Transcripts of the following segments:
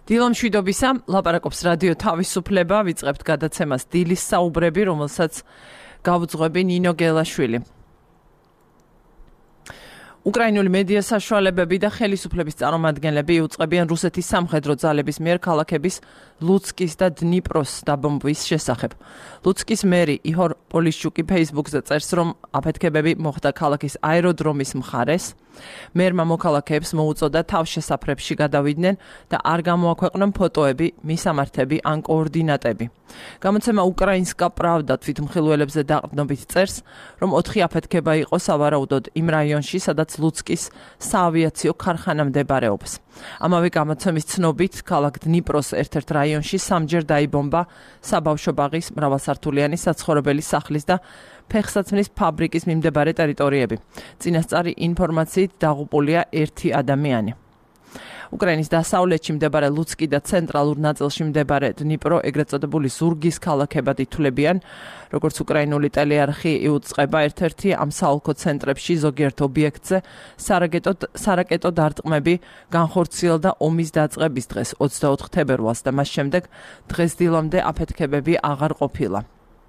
დილო მშვიდობისა, ლაპარაკობს რადიო თავისუფლება, ვიწყებთ გადაცემას დილის საუბრები, რომელსაც გავუძღვები ნინო გელაშვილი. უკრაინული მედია საშუალებები და ხელისუფლების წარმომადგენლები იუწყებიან რუსეთის სამხედრო ძალების მიერ ქალაქების ლუცკის და დნიპროს დაბომბვის შესახებ. ლუცკის მერი იჰორ პოლიშჩუკი ფეისბუქზე წერს, რომ აფეთქებები მოხდა ქალაქის აეროდრომის მხარეს. მერმა მოქალაქეებს მოუწოდა თავშესაფრებში გადავიდნენ და არ გამოაქვეყნონ ფოტოები, მისამართები ან კოორდინატები. გამოცემა უკრაინსკა პრავდა თვითმხილველებზე დაყრდნობით წერს, რომ 4 აფეთქება იყო სავარაუდოდ იმ რაიონში, სადაც ლუცკის საავიაციო ქარხანა მდებარეობს. ამავე გამოცემის ცნობით, ქალაქ დნიპროს ერთ-ერთ რაიონში სამჯერ დაიბომბა საბავშვო ბაღის მრავალსართულიანი საცხოვრებელი სახლის და ფეხსაცმლის ფაბრიკის მიმდებარე ტერიტორიები. წინასწარი ინფორმაციით დაღუპულია 1 ადამიანი. უკრაინის დასავლეთში მდებარე ლუცკი და ცენტრალურ ნაწილში მდებარე დნიპრო ეგრეთ წოდებული ზურგის ქალაქებად ითვლებიან. როგორც უკრაინული ტელეარხი იუწყება, ერთ-ერთი ამ საოლქო ცენტრებში ზოგიერთ ობიექტზე სარაკეტო დარტყმები განხორციელდა ომის დაწყების დღეს 24 თებერვალს და მას შემდეგ დღეს დილამდე აფეთქებები აღარ ყოფილა.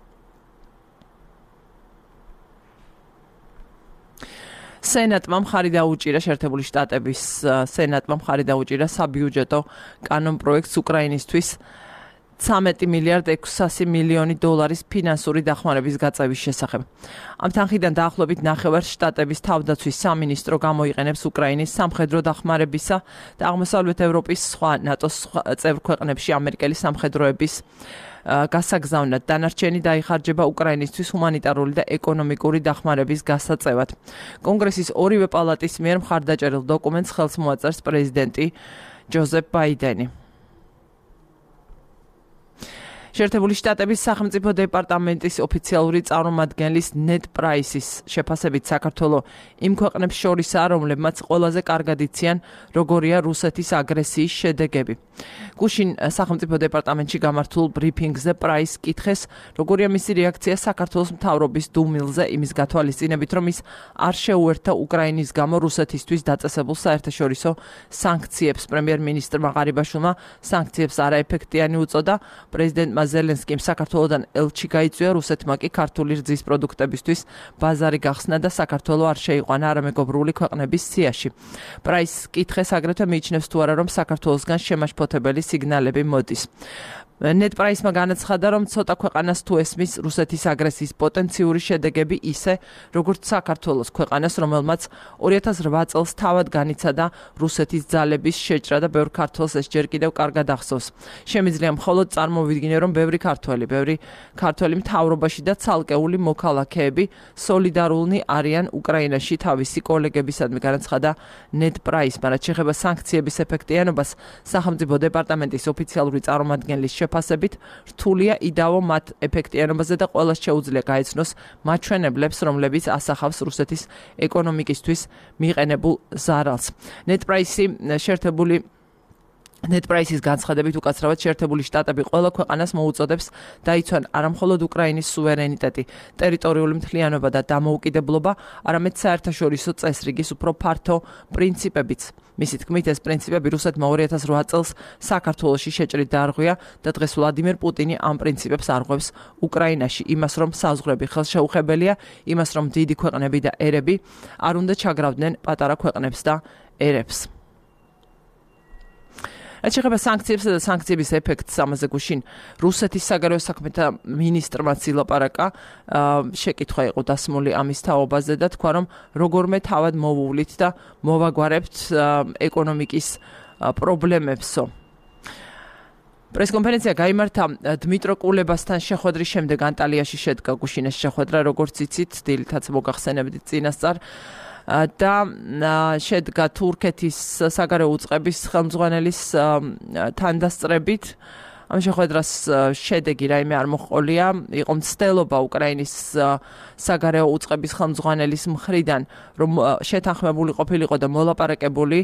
სენატმა მხარი დაუჭირა შეერთებული შტატების სენატმა მხარი დაუჭირა საბიუჯეტო კანონპროექტს უკრაინისთვის 13 მილიარდ 600 მილიონი დოლარის ფინანსური დახმარების გაწევის შესახებ. ამ თანხიდან დაახლოებით ნახევარ შტატების თავდაცვის სამინისტრო გამოიყენებს უკრაინის სამხედრო დახმარებისა და აღმოსავლეთ ევროპის სხვა ნატოს წევრ ქვეყნებში ამერიკელი სამხედროების გასაგზავნად. დანარჩენი დაიხარჯება უკრაინისთვის ჰუმანიტარული და ეკონომიკური დახმარების გასაწევად. კონგრესის ორივე პალატის მიერ მხარდაჭერილ დოკუმენტს ხელს მოაწერს პრეზიდენტი ჯოზეფ ბაიდენი. შეერთებული შტატების სახელმწიფო დეპარტამენტის ოფიციალური წარმომადგენლის ნედ პრაისის შეფასებით საქართველო იმ ქვეყნებს შორისაა, რომლებმაც ყველაზე კარგად იციან, როგორია რუსეთის აგრესიის შედეგები. გუშინ სახელმწიფო დეპარტამენტში გამართულ ბრიფინგზე პრაის კითხეს, როგორია მისი რეაქცია საქართველოს მთავრობის დუმილზე, იმის გათვალისწინებით, რომ ის არ შეუერთდა უკრაინის გამო რუსეთისთვის დაწესებულ საერთაშორისო სანქციებს. პრემიერ-მინისტრმა ღარიბაშვილმა სანქციებს არაეფექტიანი უწოდა. პრეზიდენტმა ზელენსკიმ საქართველოდან ელჩი გაიწვია, რუსეთმა კი ქართული რძის პროდუქტებისთვის ბაზარი გახსნა და საქართველო არ შეიყვანა არამეგობრული ქვეყნების სიაში. პრაის კითხეს აგრეთვე მიიჩნევს თუ არა, რომ საქართველოსგან შემაშფოთებელი სიგნალები მოდის. ნედ პრაისმა განაცხადა, რომ ცოტა ქვეყანას თუ ესმის რუსეთის აგრესიის პოტენციური შედეგები ისე, როგორც საქართველოს ქვეყანას, რომელმაც 2008 წელს თავად განიცადა რუსეთის ძალების შეჭრა და ბევრ ქართველს ეს ჯერ კიდევ კარგად ახსოვს. შემიძლია მხოლოდ წარმოვიდგინე, რომ ბევრი ქართველი მთავრობაში და ცალკეული მოქალაქეები სოლიდარულნი არიან უკრაინაში თავისი კოლეგებისადმი, განაცხადა ნედ პრაისმა. რაც შეეხება სანქციების ეფექტიანობას, სახელმწიფო დეპარტამენტის ოფიციალური წარმომადგენლის შეფასებით, რთულია იდაო მათ ეფექტიანობაზე და ყველას შეუძლია გაეცნოს მაჩვენებლებს, რომლებიც ასახავს რუსეთის ეკონომიკისთვის მიყენებულ ზარალს. ნედ პრაისის განცხადებით უკაცრავად შეერთებული შტატები ყველა ქვეყანას მოუწოდებს დაიცვან არამხოლოდ უკრაინის სუვერენიტეტი, ტერიტორიული მთლიანობა და დამოუკიდებლობა, არამედ საერთაშორისო წესრიგის უფრო ფართო პრინციპებიც. მისი თქმით, ეს პრინციპები რუსეთმა 2008 წელს საქართველოში შეჭრით დაარღვია და დღეს ვლადიმერ პუტინი ამ პრინციპებს არღვევს უკრაინაში. იმას, რომ საზღვრები ხელშეუხებელია, იმას, რომ დიდი ქვეყნები და ერები არ უნდა ჩაგრავდნენ პატარა ქვეყნებს და ერებს. რაც შეეხება სანქციებსა და სანქციების ეფექტს, ამაზე გუშინ რუსეთის საგარეო საქმეთა მინისტრმაც ილაპარაკა. შეკითხვა იყო დასმული ამის თაობაზე და თქვა, რომ როგორმე თავად მოვუვლით და მოვაგვარებთ ეკონომიკის პრობლემებსო. პრესკონფერენცია გაიმართა დმიტრო კულებასთან შეხვედრის შემდეგ ანტალიაში შედგა გუშინ ეს შეხვედრა, როგორც იცით, დილითაც მოგახსენებდით წინასწარ. და შედგა თურქეთის საგარეო უწყების ხელმძღვანელის თანდასწრებით. ამ შეხვედრას შედეგი რაიმე არ მოჰყოლია. იყო მცდელობა უკრაინის საგარეო უწყების ხელმძღვანელის მხრიდან, რომ შეთანხმებული ყოფილიყო და მოლაპარაკებული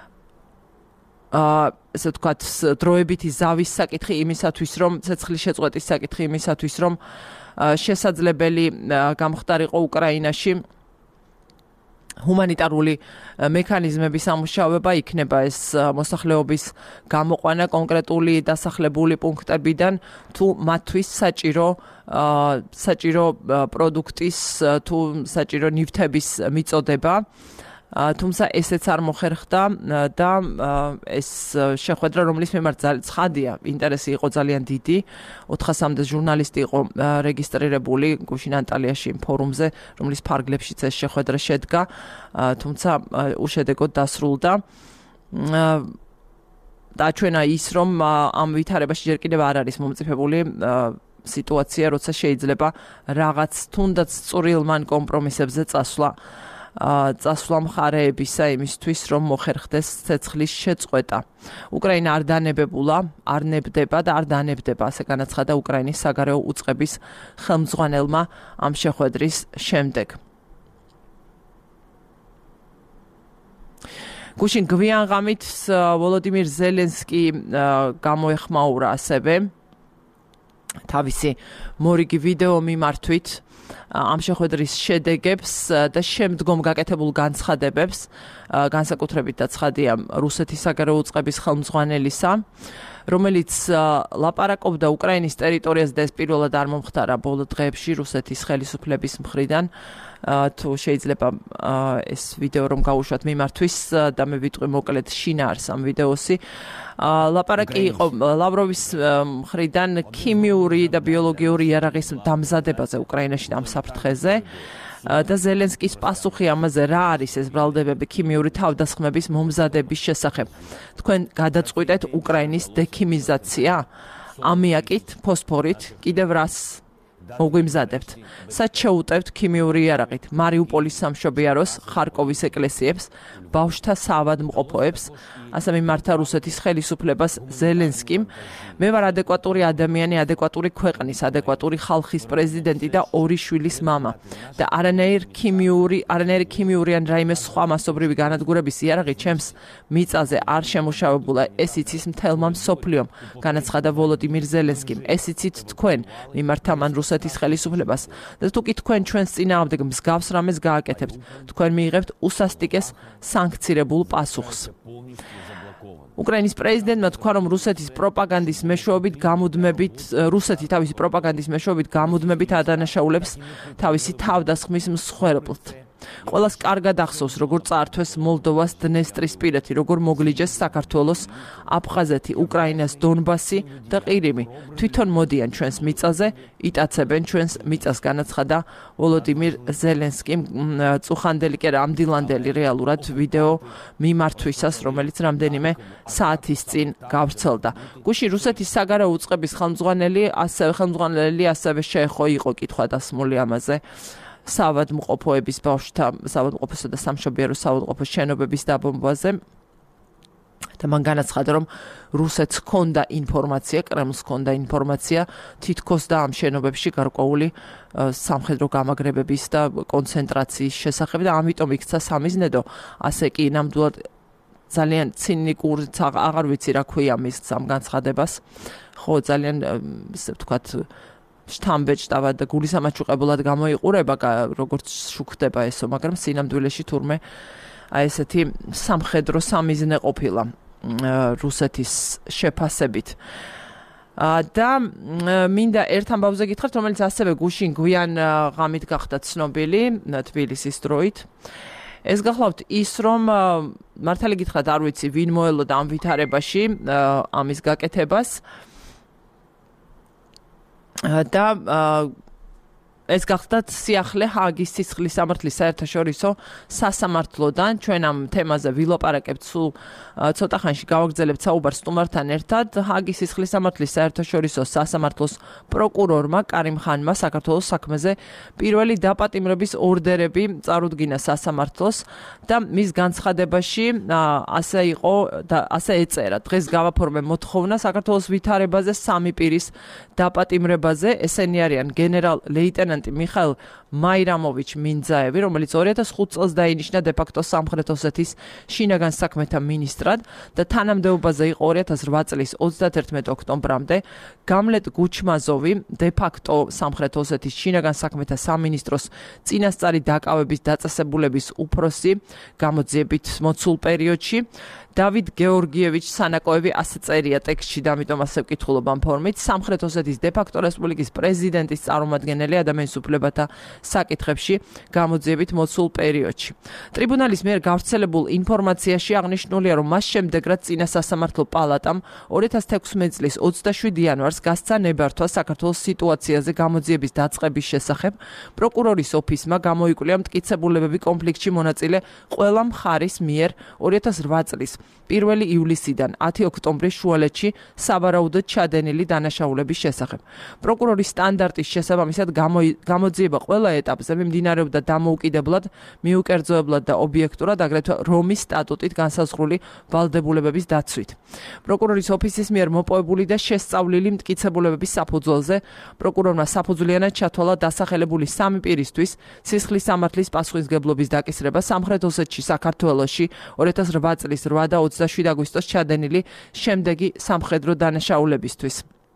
ესე ვთქვათ, დროებითი ზავის საკითხი იმისათვის, რომ ცეცხლის შეწყვეტის საკითხი იმისათვის, რომ შესაძლებელი გამხდარიყო უკრაინაში ჰუმანიტარული მექანიზმების სამუშაოება იქნება ეს მოსახლეობის გამოყვანა კონკრეტული დასახლებული პუნქტებიდან თუ მათთვის საჭირო პროდუქტის თუ საჭირო ნივთების მიწოდება თუმცა ესეც არ მოხერხდა და ეს შეხვედრა რომლის მიმართ ცხადია ინტერესი იყო ძალიან დიდი 400-მდე ჟურნალისტი იყო რეგისტრირებული გუშინ ანტალიაში ფორუმზე რომლის ფარგლებშიც ეს შეხვედრა შედგა თუმცა უშედეგოდ დასრულდა დაჩვენა ის რომ ამ ვითარებაში ჯერ კიდევ არ არის მომწიფებული სიტუაცია როცა შეიძლება რაღაც თუნდაც წვრილმან კომპრომისებზე წასვლა მხარეებისა იმისთვის რომ მოხერხდეს ცეცხლის შეწყვეტა. უკრაინა არ დანებებულა, არ ნებდება და არ დანებდება, ასე განაცხადა უკრაინის საგარეო უწყების ხელმძღვანელმა ამ შეხვედრის შემდეგ. გუშინ გვიან ღამით ვოლოდიმირ ზელენსკი გამოეხმაურა ასევე თავისი მორიგი ვიდეო მიმართვით ამ შეხვედრის შედეგებს და შემდგომ გაკეთებულ განცხადებებს განსაკუთრებით დაცხადია რუსეთის საგარეო უწყების ხელმძღვანელისა რომელიც ლაპარაკობდა უკრაინის ტერიტორიაზე და ეს პირველად არ მომხდარა ბოლო დღეებში რუსეთის ხელისუფლების მხრიდან თუ შეიძლება ეს ვიდეო რომ გავუშვათ მიმართვის და მე ვიტყვი მოკლედ შინაარს ამ ვიდეოსი ლაპარაკი იყო ლავროვის მხრიდან ქიმიური და ბიოლოგიური იარაღის დამზადებაზე უკრაინაში ამ საფრთხეზე და ზელენსკის პასუხი ამაზე რა არის ეს ბრალდებები ქიმიური თავდასხმების მომზადების შესახებ თქვენ გადაწყვიტეთ უკრაინის დექიმიზაცია ამიაკით ფოსფორით კიდევ რას მოგვიმზადებთ სად შეუტევთ ქიმიური იარაღით მარიუპოლის სამშობიაროს ხარკოვის ეკლესიებს ბავშვთა საავადმყოფოებს ასე მიმართა რუსეთის ხელისუფლებას ზელენსკიმ მე ვარ ადეკვატური ადამიანი ადეკვატური ქვეყნის ადეკვატური ხალხის პრეზიდენტი და ორი შვილის მამა და არანაირი ქიმიური ან რაიმე სხვა მასობრივი განადგურების იარაღი ჩემს მიწაზე არ შემუშავებულა ეს იცის მთელმა მსოფლიომ განაცხადა ვოლოდიმირ ზელენსკიმ ეს იცით თქვენ მიმართა მან რუსეთის ხელისუფლებას და თუ კი თქვენ ჩვენს წინააღმდეგ მსგავს რამეს გააკეთებთ თქვენ მიიღებთ უსასტიკეს სანქცირებულ პასუხს უკრაინის პრეზიდენტმა თქვა რომ რუსეთი თავისი პროპაგანდის მეშვეობით გამუდმებით ადანაშაულებს თავისი თავდასხმის მსხვერპლთ ყველას კარგად ახსოვს როგორ წაართვეს მოლდოვას დნესტრისპირეთი როგორ მოგლიჯეს საქართველოს აფხაზეთი უკრაინას დონბასი და ყირიმი თვითონ მოდიან ჩვენს მიწაზე იტაცებენ ჩვენს მიწას განაცხადა ვოლოდიმირ ზელენსკიმ წუხანდელი კი არა ამდილანდელი რეალურად ვიდეო მიმართვისას რომელიც რამდენიმე საათის წინ გავრცელდა გუშინ რუსეთის საგარეო უწყების ხელმძღვანელი ასევე შეეხო იყო კითხვა დასმული ამაზე საავადმყოფოების ბავშვთა საავადმყოფოსა და სამშობიარო საავადმყოფოს შენობების დაბომბვაზე და მან განაცხადა რომ რუსეთს ჰქონდა ინფორმაცია კრემლს ჰქონდა ინფორმაცია თითქოს და ამ შენობებში გარკვეული სამხედრო გამაგრებების და კონცენტრაციის შესახებ და ამიტომ იქცა სამიზნედო ასე კი ნამდვილად ძალიან ცინიკური აღარ ვიცი რა ქვია მის ამ განცხადებას ხო ძალიან ისე ვთქვათ შთამბეჭდავა და გულისამაჩუყებლად გამოიყურება როგორც შუქდება ესო მაგრამ სინამდვილეში თურმე აი ესეთი სამხედრო სამიზნე ყოფილა რუსეთის შეფასებით და მინდა ერთ ამბავზე გითხრათ რომელიც ასევე გუშინ გვიან ღამით გახდა ცნობილი თბილისის დროით ეს გახლავთ ის რომ მართალი გითხრათ არ ვიცი ვინ მოელოდა ამ ვითარებაში ამის გაკეთებას და ეს გახდათ სიახლე ჰააგის სისხლის სამართლის საერთაშორისო სასამართლოდან ჩვენ ამ თემაზე ვილაპარაკებთ სულ ცოტა ხანში გავაგრძელებთ საუბარს სტუმართან ერთად ჰააგის სისხლის სამართლის საერთაშორისო სასამართლოს პროკურორმა კარიმ ხანმა საქართველოს საქმეზე პირველი დაპატიმრების ორდერები წარუდგინა სასამართლოს და მის განცხადებაში ასე იყო და ასე ეწერა დღეს გავაფორმე მოთხოვნა საქართველოს ვითარებაზე სამი პირის დაპატიმრებაზე ესენი არიან გენერალ-ლეიტენანტი მიხაილ მაირამოვიჩ მინძაევი, რომელიც 2005 წელს დაინიშნა დე-ფაქტო სამხრეთ ოსეთის შინაგან საქმეთა მინისტრად და თანამდებობაზე იყო 2008 წლის 31 ოქტომბრამდე. გამლეტ გუჩმაზოვი დე-ფაქტო სამხრეთ ოსეთის შინაგან საქმეთა სამინისტროს წინასწარი დაკავების დაწესებულების უფროსი გამოძიებით მოცულ პერიოდში. დავით გეორგიევიჩ სანაკოევი ასე წერია ტექსტში და ამიტომ ასე ვკითხულობ ამ ფორმით. სამხრეთ ოსეთის დე-ფაქტო რესპუბლიკის პრეზიდენტის წარმომადგენელი ადამიანის უფლებათა საკითხებში გამოძიებით მოცულ პერიოდში. ტრიბუნალის მიერ გავრცელებულ ინფორმაციაში აღნიშნულია, რომ მას შემდეგ, რაც წინა სასამართლო პალატამ 2016 წლის 27 იანვარს გასცა ნებართვა საქართველოს სიტუაციაზე გამოძიების დაწყების შესახებ, პროკურორის ოფისმა გამოიკვლია მტკიცებულებები კონფლიქტში მონაწილე ყველა მხარის მიერ 2008 წლის 1 ივლისიდან 10 ოქტომბრის შუალედში სავარაუდოდ ჩადენილი დანაშაულების შესახებ. პროკურორის სტანდარტის შესაბამისად გამოძიება ყველა ეტაპზე მიმდინარეობდა დამოუკიდებლად, მიუკერძოებლად და ობიექტურად, აგრეთვე რომის სტატუტით განსაზღვრული ვალდებულებების დაცვით. პროკურორის ოფისის მიერ მოპოვებული და შესწავლილი მტკიცებულებების საფუძველზე პროკურორმა საფუძვლიანად ჩათვალა დასახელებული სამი პირისთვის სისხლის სამართლის პასუხისმგებლობის დაკისრება სამხრეთ ოსეთში, საქართველოში 2008 წლის 8 და 27 აგვისტოს ჩადენილი შემდეგი სამხედრო დანაშაულებისთვის.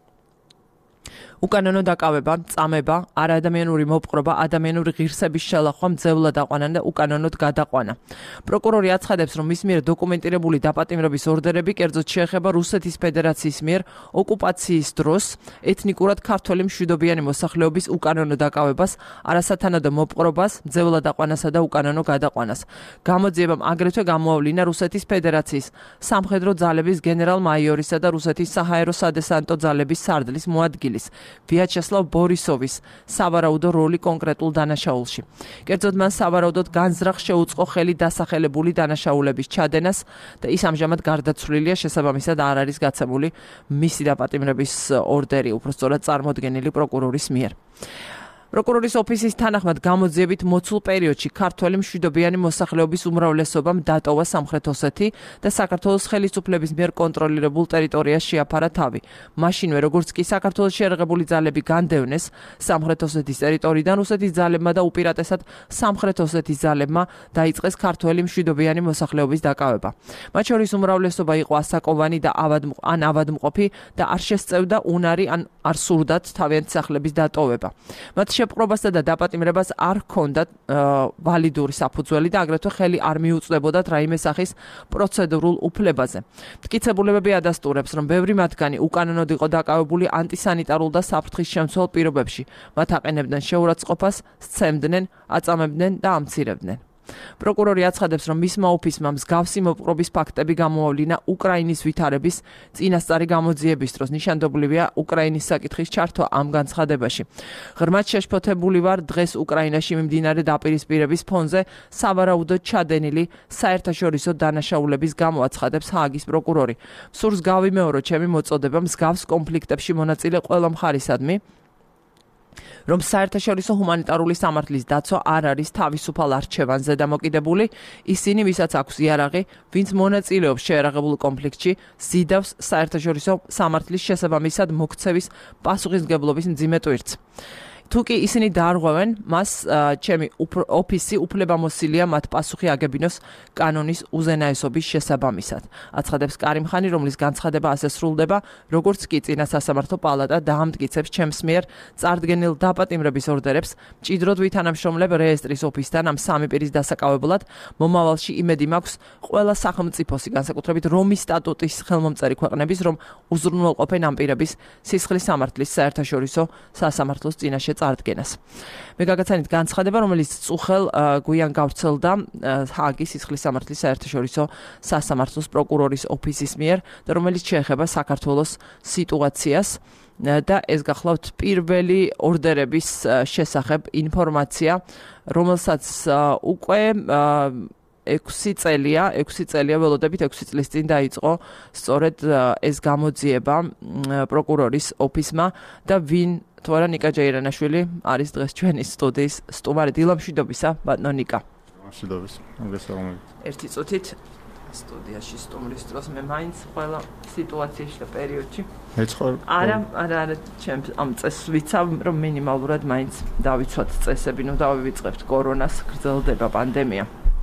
უკანონო დაკავება, წამება, არაადამიანური მოპყრობა, ადამიანური ღირსების შელახვა, მძევლად აყვანა და უკანონოდ გადაყვანა. პროკურორი აცხადებს, რომ მის მიერ დოკუმენტირებული დაპატიმრების ორდერები კერძოდ შეეხება რუსეთის ფედერაციის მიერ ოკუპაციის დროს ეთნიკურად ქართველი მშვიდობიანი მოსახლეობის უკანონო დაკავებას, არასათანადო მოპყრობას, მძევლად აყვანასა და უკანონო გადაყვანას. გამოძიებამ აგრეთვე გამოავლინა რუსეთის ფედერაციის სამხედრო ძალების გენერალ-მაიორისა და რუსეთის საჰაერო სადესანტო ძალების სარდლის მოადგილის ვიაჩესლავ ბორისოვის სავარაუდო როლი კონკრეტულ დანაშაულში. კერძოდ მან სავარაუდოდ განზრახ შეუწყო ხელი დასახელებული დანაშაულების ჩადენას და ის ამჟამად გარდაცვლილია, შესაბამისად არ არის გაცემული მისი დაპატიმრების ორდერი, უпростоრად წარმოდგენილი პროკურორის მიერ. პროკურორის ოფისის თანახმად გამოძიებით მოცულ პერიოდში ქართველი მშვიდობიანი მოსახლეობის უმრავლესობამ დატოვა სამხრეთ ოსეთი და საქართველოს ხელისუფლების მიერ კონტროლირებულ ტერიტორიას შეაფარა თავი. მაშინვე, როგორც კი საქართველოს შეერაღებული ძალები განდევნეს სამხრეთ ოსეთის ტერიტორიიდან, რუსეთის ძალებმა და უპირატესად სამხრეთ ოსეთის ძალებმა დაიწყეს ქართველი მშვიდობიანი მოსახლეობის დაკავება. მათ შორის უმრავლესობა იყო ასაკოვანი და ავადმყოფი და არ შესწევდა უნარი ან არ სურდათ თავიანთი სახლების დატოვება. მათ შეპყრობასა და დაპატიმრებას არ ჰქონდათ ვალიდური საფუძველი და აგრეთვე ხელი არ მიუწვდებოდათ რაიმე სახის პროცედურულ უფლებაზე. მტკიცებულებები ადასტურებს, რომ ბევრი მათგანი უკანონოდ იყო დაკავებული ანტისანიტარულ და საფრთხის შემცველ პირობებში. მათ აყენებდნენ შეურაცხყოფას, სცემდნენ, აწამებდნენ და ამცირებდნენ. პროკურორი აცხადებს, რომ მისმა ოფისმა მსგავსი მოპყრობის ფაქტები გამოავლინა უკრაინის ვითარების წინასწარი გამოძიების დროს. ნიშანდობლივია უკრაინის საკითხის ჩართვა ამ განცხადებაში. ღრმად შეშფოთებული ვარ დღეს უკრაინაში მიმდინარე დაპირისპირების ფონზე სავარაუდოდ ჩადენილი საერთაშორისო დანაშაულების გამო, აცხადებს ჰააგის პროკურორი. სურს გავიმეორო ჩემი მოწოდება მსგავს კონფლიქტებში მონაწილე ყველა მხარისადმი, რომ საერთაშორისო ჰუმანიტარული სამართლის დაცვა არ არის თავისუფალ არჩევანზე დამოკიდებული, ისინი, ვისაც აქვს იარაღი, ვინც მონაწილეობს შეერაღებულ კონფლიქტში, ზიდავს საერთაშორისო სამართლის შესაბამისად მოქცევის პასუხისმგებლობის მძიმე ტვირთს. თუ კი ისინი დაარღვევენ, მას ჩემი ოფისი უფლებამოსილია მათ პასუხი აგებინოს კანონის უზენაესობის შესაბამისად. აცხადებს კარიმხანი, რომლის განცხადება ასე სრულდება, როგორც კი წინა სასამართლო პალატა დაამტკიცებს ჩემს მიერ წარდგენილ დაპატიმრების ორდერებს, მჭიდროდ ვითანამშრომლებ რეესტრის ოფისთან ამ სამი პირის დასაკავებლად. მომავალში იმედი მაქვს ყველა სახელმწიფოსი, განსაკუთრებით რომის სტატუტის ხელმომწერი ქვეყნების, რომ უზრუნველყოფენ ამ პირების სისხლის სამართლის საერთაშორისო სასამართლოს წინაშე წარდგენას. მე გაგაცანით განცხადება, რომელიც წუხელ გვიან გავრცელდა ჰააგის სისხლის სამართლის საერთაშორისო სასამართლოს პროკურორის ოფისის მიერ და რომელიც შეეხება საქართველოს სიტუაციას და ეს გახლავთ პირველი ორდერების შესახებ ინფორმაცია, რომელსაც უკვე 6 წელია ველოდებით 6 წლის წინ დაიწყო სწორედ ეს გამოძიება პროკურორის ოფისმა და ვინ თორა ნიკა ჯეირანაშვილი არის დღეს ჩვენი სტუდიის სტუმარი. დილამშვიდობისა, ბატონო ნიკა. მშვიდობის. მოგესალმებით. ერთი წუთით სტუდიაში სტუმრის დროს მე მაინც ყველა სიტუაციაში და პერიოდში ეცხარ არა ჩემს ამ წესს ვიცავ რომ მინიმალურად მაინც დავიცვათ წესები ნუ დავივიწყებთ კორონას გრძელდება პანდემია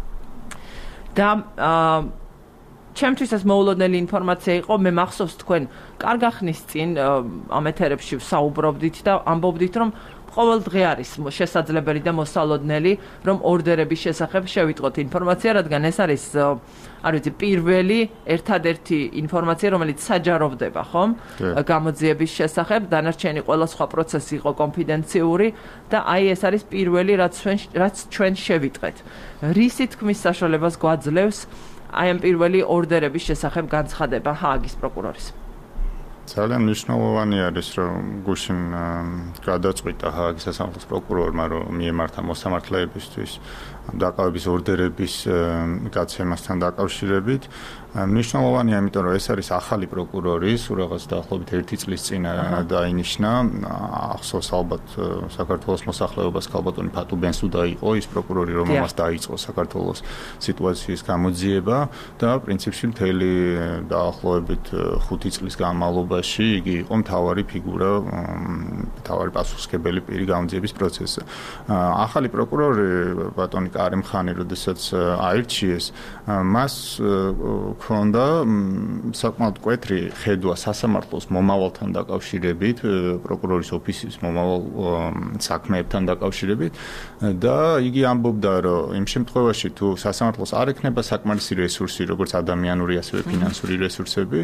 და ჩემთვის ეს მოულოდნელი ინფორმაცია იყო მე მახსოვს თქვენ კარგ ახნის წინ ამ ეთერებში საუბრობდით და ამბობდით რომ ყოველ დღე არის შესაძლებელი და მოსალოდნელი რომ ორდერების შესახებ შევიტყოთ ინფორმაცია რადგან ეს არის არ ვიცი პირველი ერთადერთი ინფორმაცია რომელიც საჯაროვდება ხომ გამოძიების შესახებ დანარჩენი ყველა სხვა პროცესი იყო კონფიდენციური და აი ეს არის პირველი რაც ჩვენ შევიტყეთ რისი თქმის საშუალებას გვაძლევს აი ამ პირველი ორდერების შესახებ განცხადება ჰააგის პროკურორის ძალიან მნიშვნელოვანი არის რომ გუშინ გადაწყვიტა ჰააგის სასამართლოს პროკურორმა რომ მიემართა მოსამართლეებისთვის დაკავების ორდერების გაცემასთან დაკავშირებით მნიშვნელოვანია იმიტომ რომ ეს არის ახალი პროკურორი სულ რაღაც დაახლოებით 1 წლის წინ დაინიშნა ახსოვს ალბათ საქართველოს მოსახლეობას ქალბატონი ფატუ ბენსუდა იყო ის პროკურორი რომელმაც დაიწყო საქართველოს სიტუაციის გამოძიება და პრინციპში მთელი დაახლოებით 5 წლის განმავლობაში იგი იყო მთავარი ფიგურა მთავარი პასუხისმგებელი პირი გამოძიების პროცესზე ახალი პროკურორი ბატონი კარიმ ხანი როდესაც აირჩიეს მას ქონდა საკმაოდ მკვეთრი ხედვა სასამართლოს მომავალთან დაკავშირებით, პროკურორის ოფისის მომავალ საქმეებთან დაკავშირებით და იგი ამბობდა, რომ იმ შემთხვევაში თუ სასამართლოს არ ექნება საკმარისი რესურსი, როგორც ადამიანური, ასევე ფინანსური რესურსები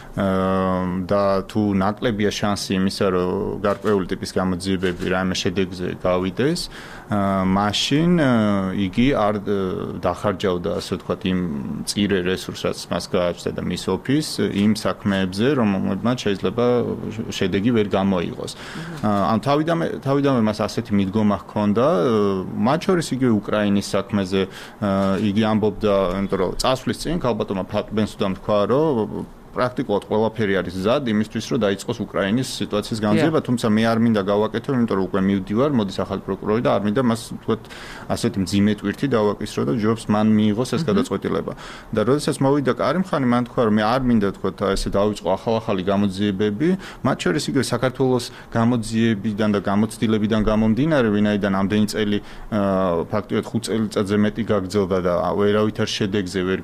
და თუ ნაკლებია შანსი იმისა, რომ გარკვეული ტიპის გამოძიებები რაიმე შედეგზე გავიდეს, მაშინ იგი არ დახარჯავდა, ასე ვთქვათ, იმ მწირე რესურსს, მას გააჩნდა და მის ოფისს იმ საქმეებზე, რომელმაც შეიძლება შედეგი ვერ გამოიღოს. ან თავიდანვე მას ასეთი მიდგომა ჰქონდა, მათ შორის იგივე უკრაინის საქმეზე იგი ამბობდა, იმიტომ რომ წასვლის წინ ქალბატონმა ბენსუდამ თქვა, რომ პრაქტიკულად ყველაფერი არის მზად იმისთვის, რომ დაიწყოს უკრაინის სიტუაციის განძიება, თუმცა მე არ მინდა გავაკეთო, იმიტომ რომ უკვე მივდივარ, მოდის ახალი პროკურორი და არ მინდა მას ვთქვათ, ასეთი მძიმე ტვირთი დავაკისრო და ჯობს მან მიიღოს ეს გადაწყვეტილება. და როდესაც მოვიდა კარიმ ხანი, მან თქვა, რომ მე არ მინდა ვთქვათ, ესე დავიწყო ახალ-ახალი გამოძიებები, მათ შორის იგივე საქართველოს გამოძიებიდან და გამოცდილებიდან გამომდინარე, ვინაიდან ამდენი წელი ფაქტიურად 5 წელიწადზე მეტი გაგრძელდა და ვერავითარ შედეგზე ვერ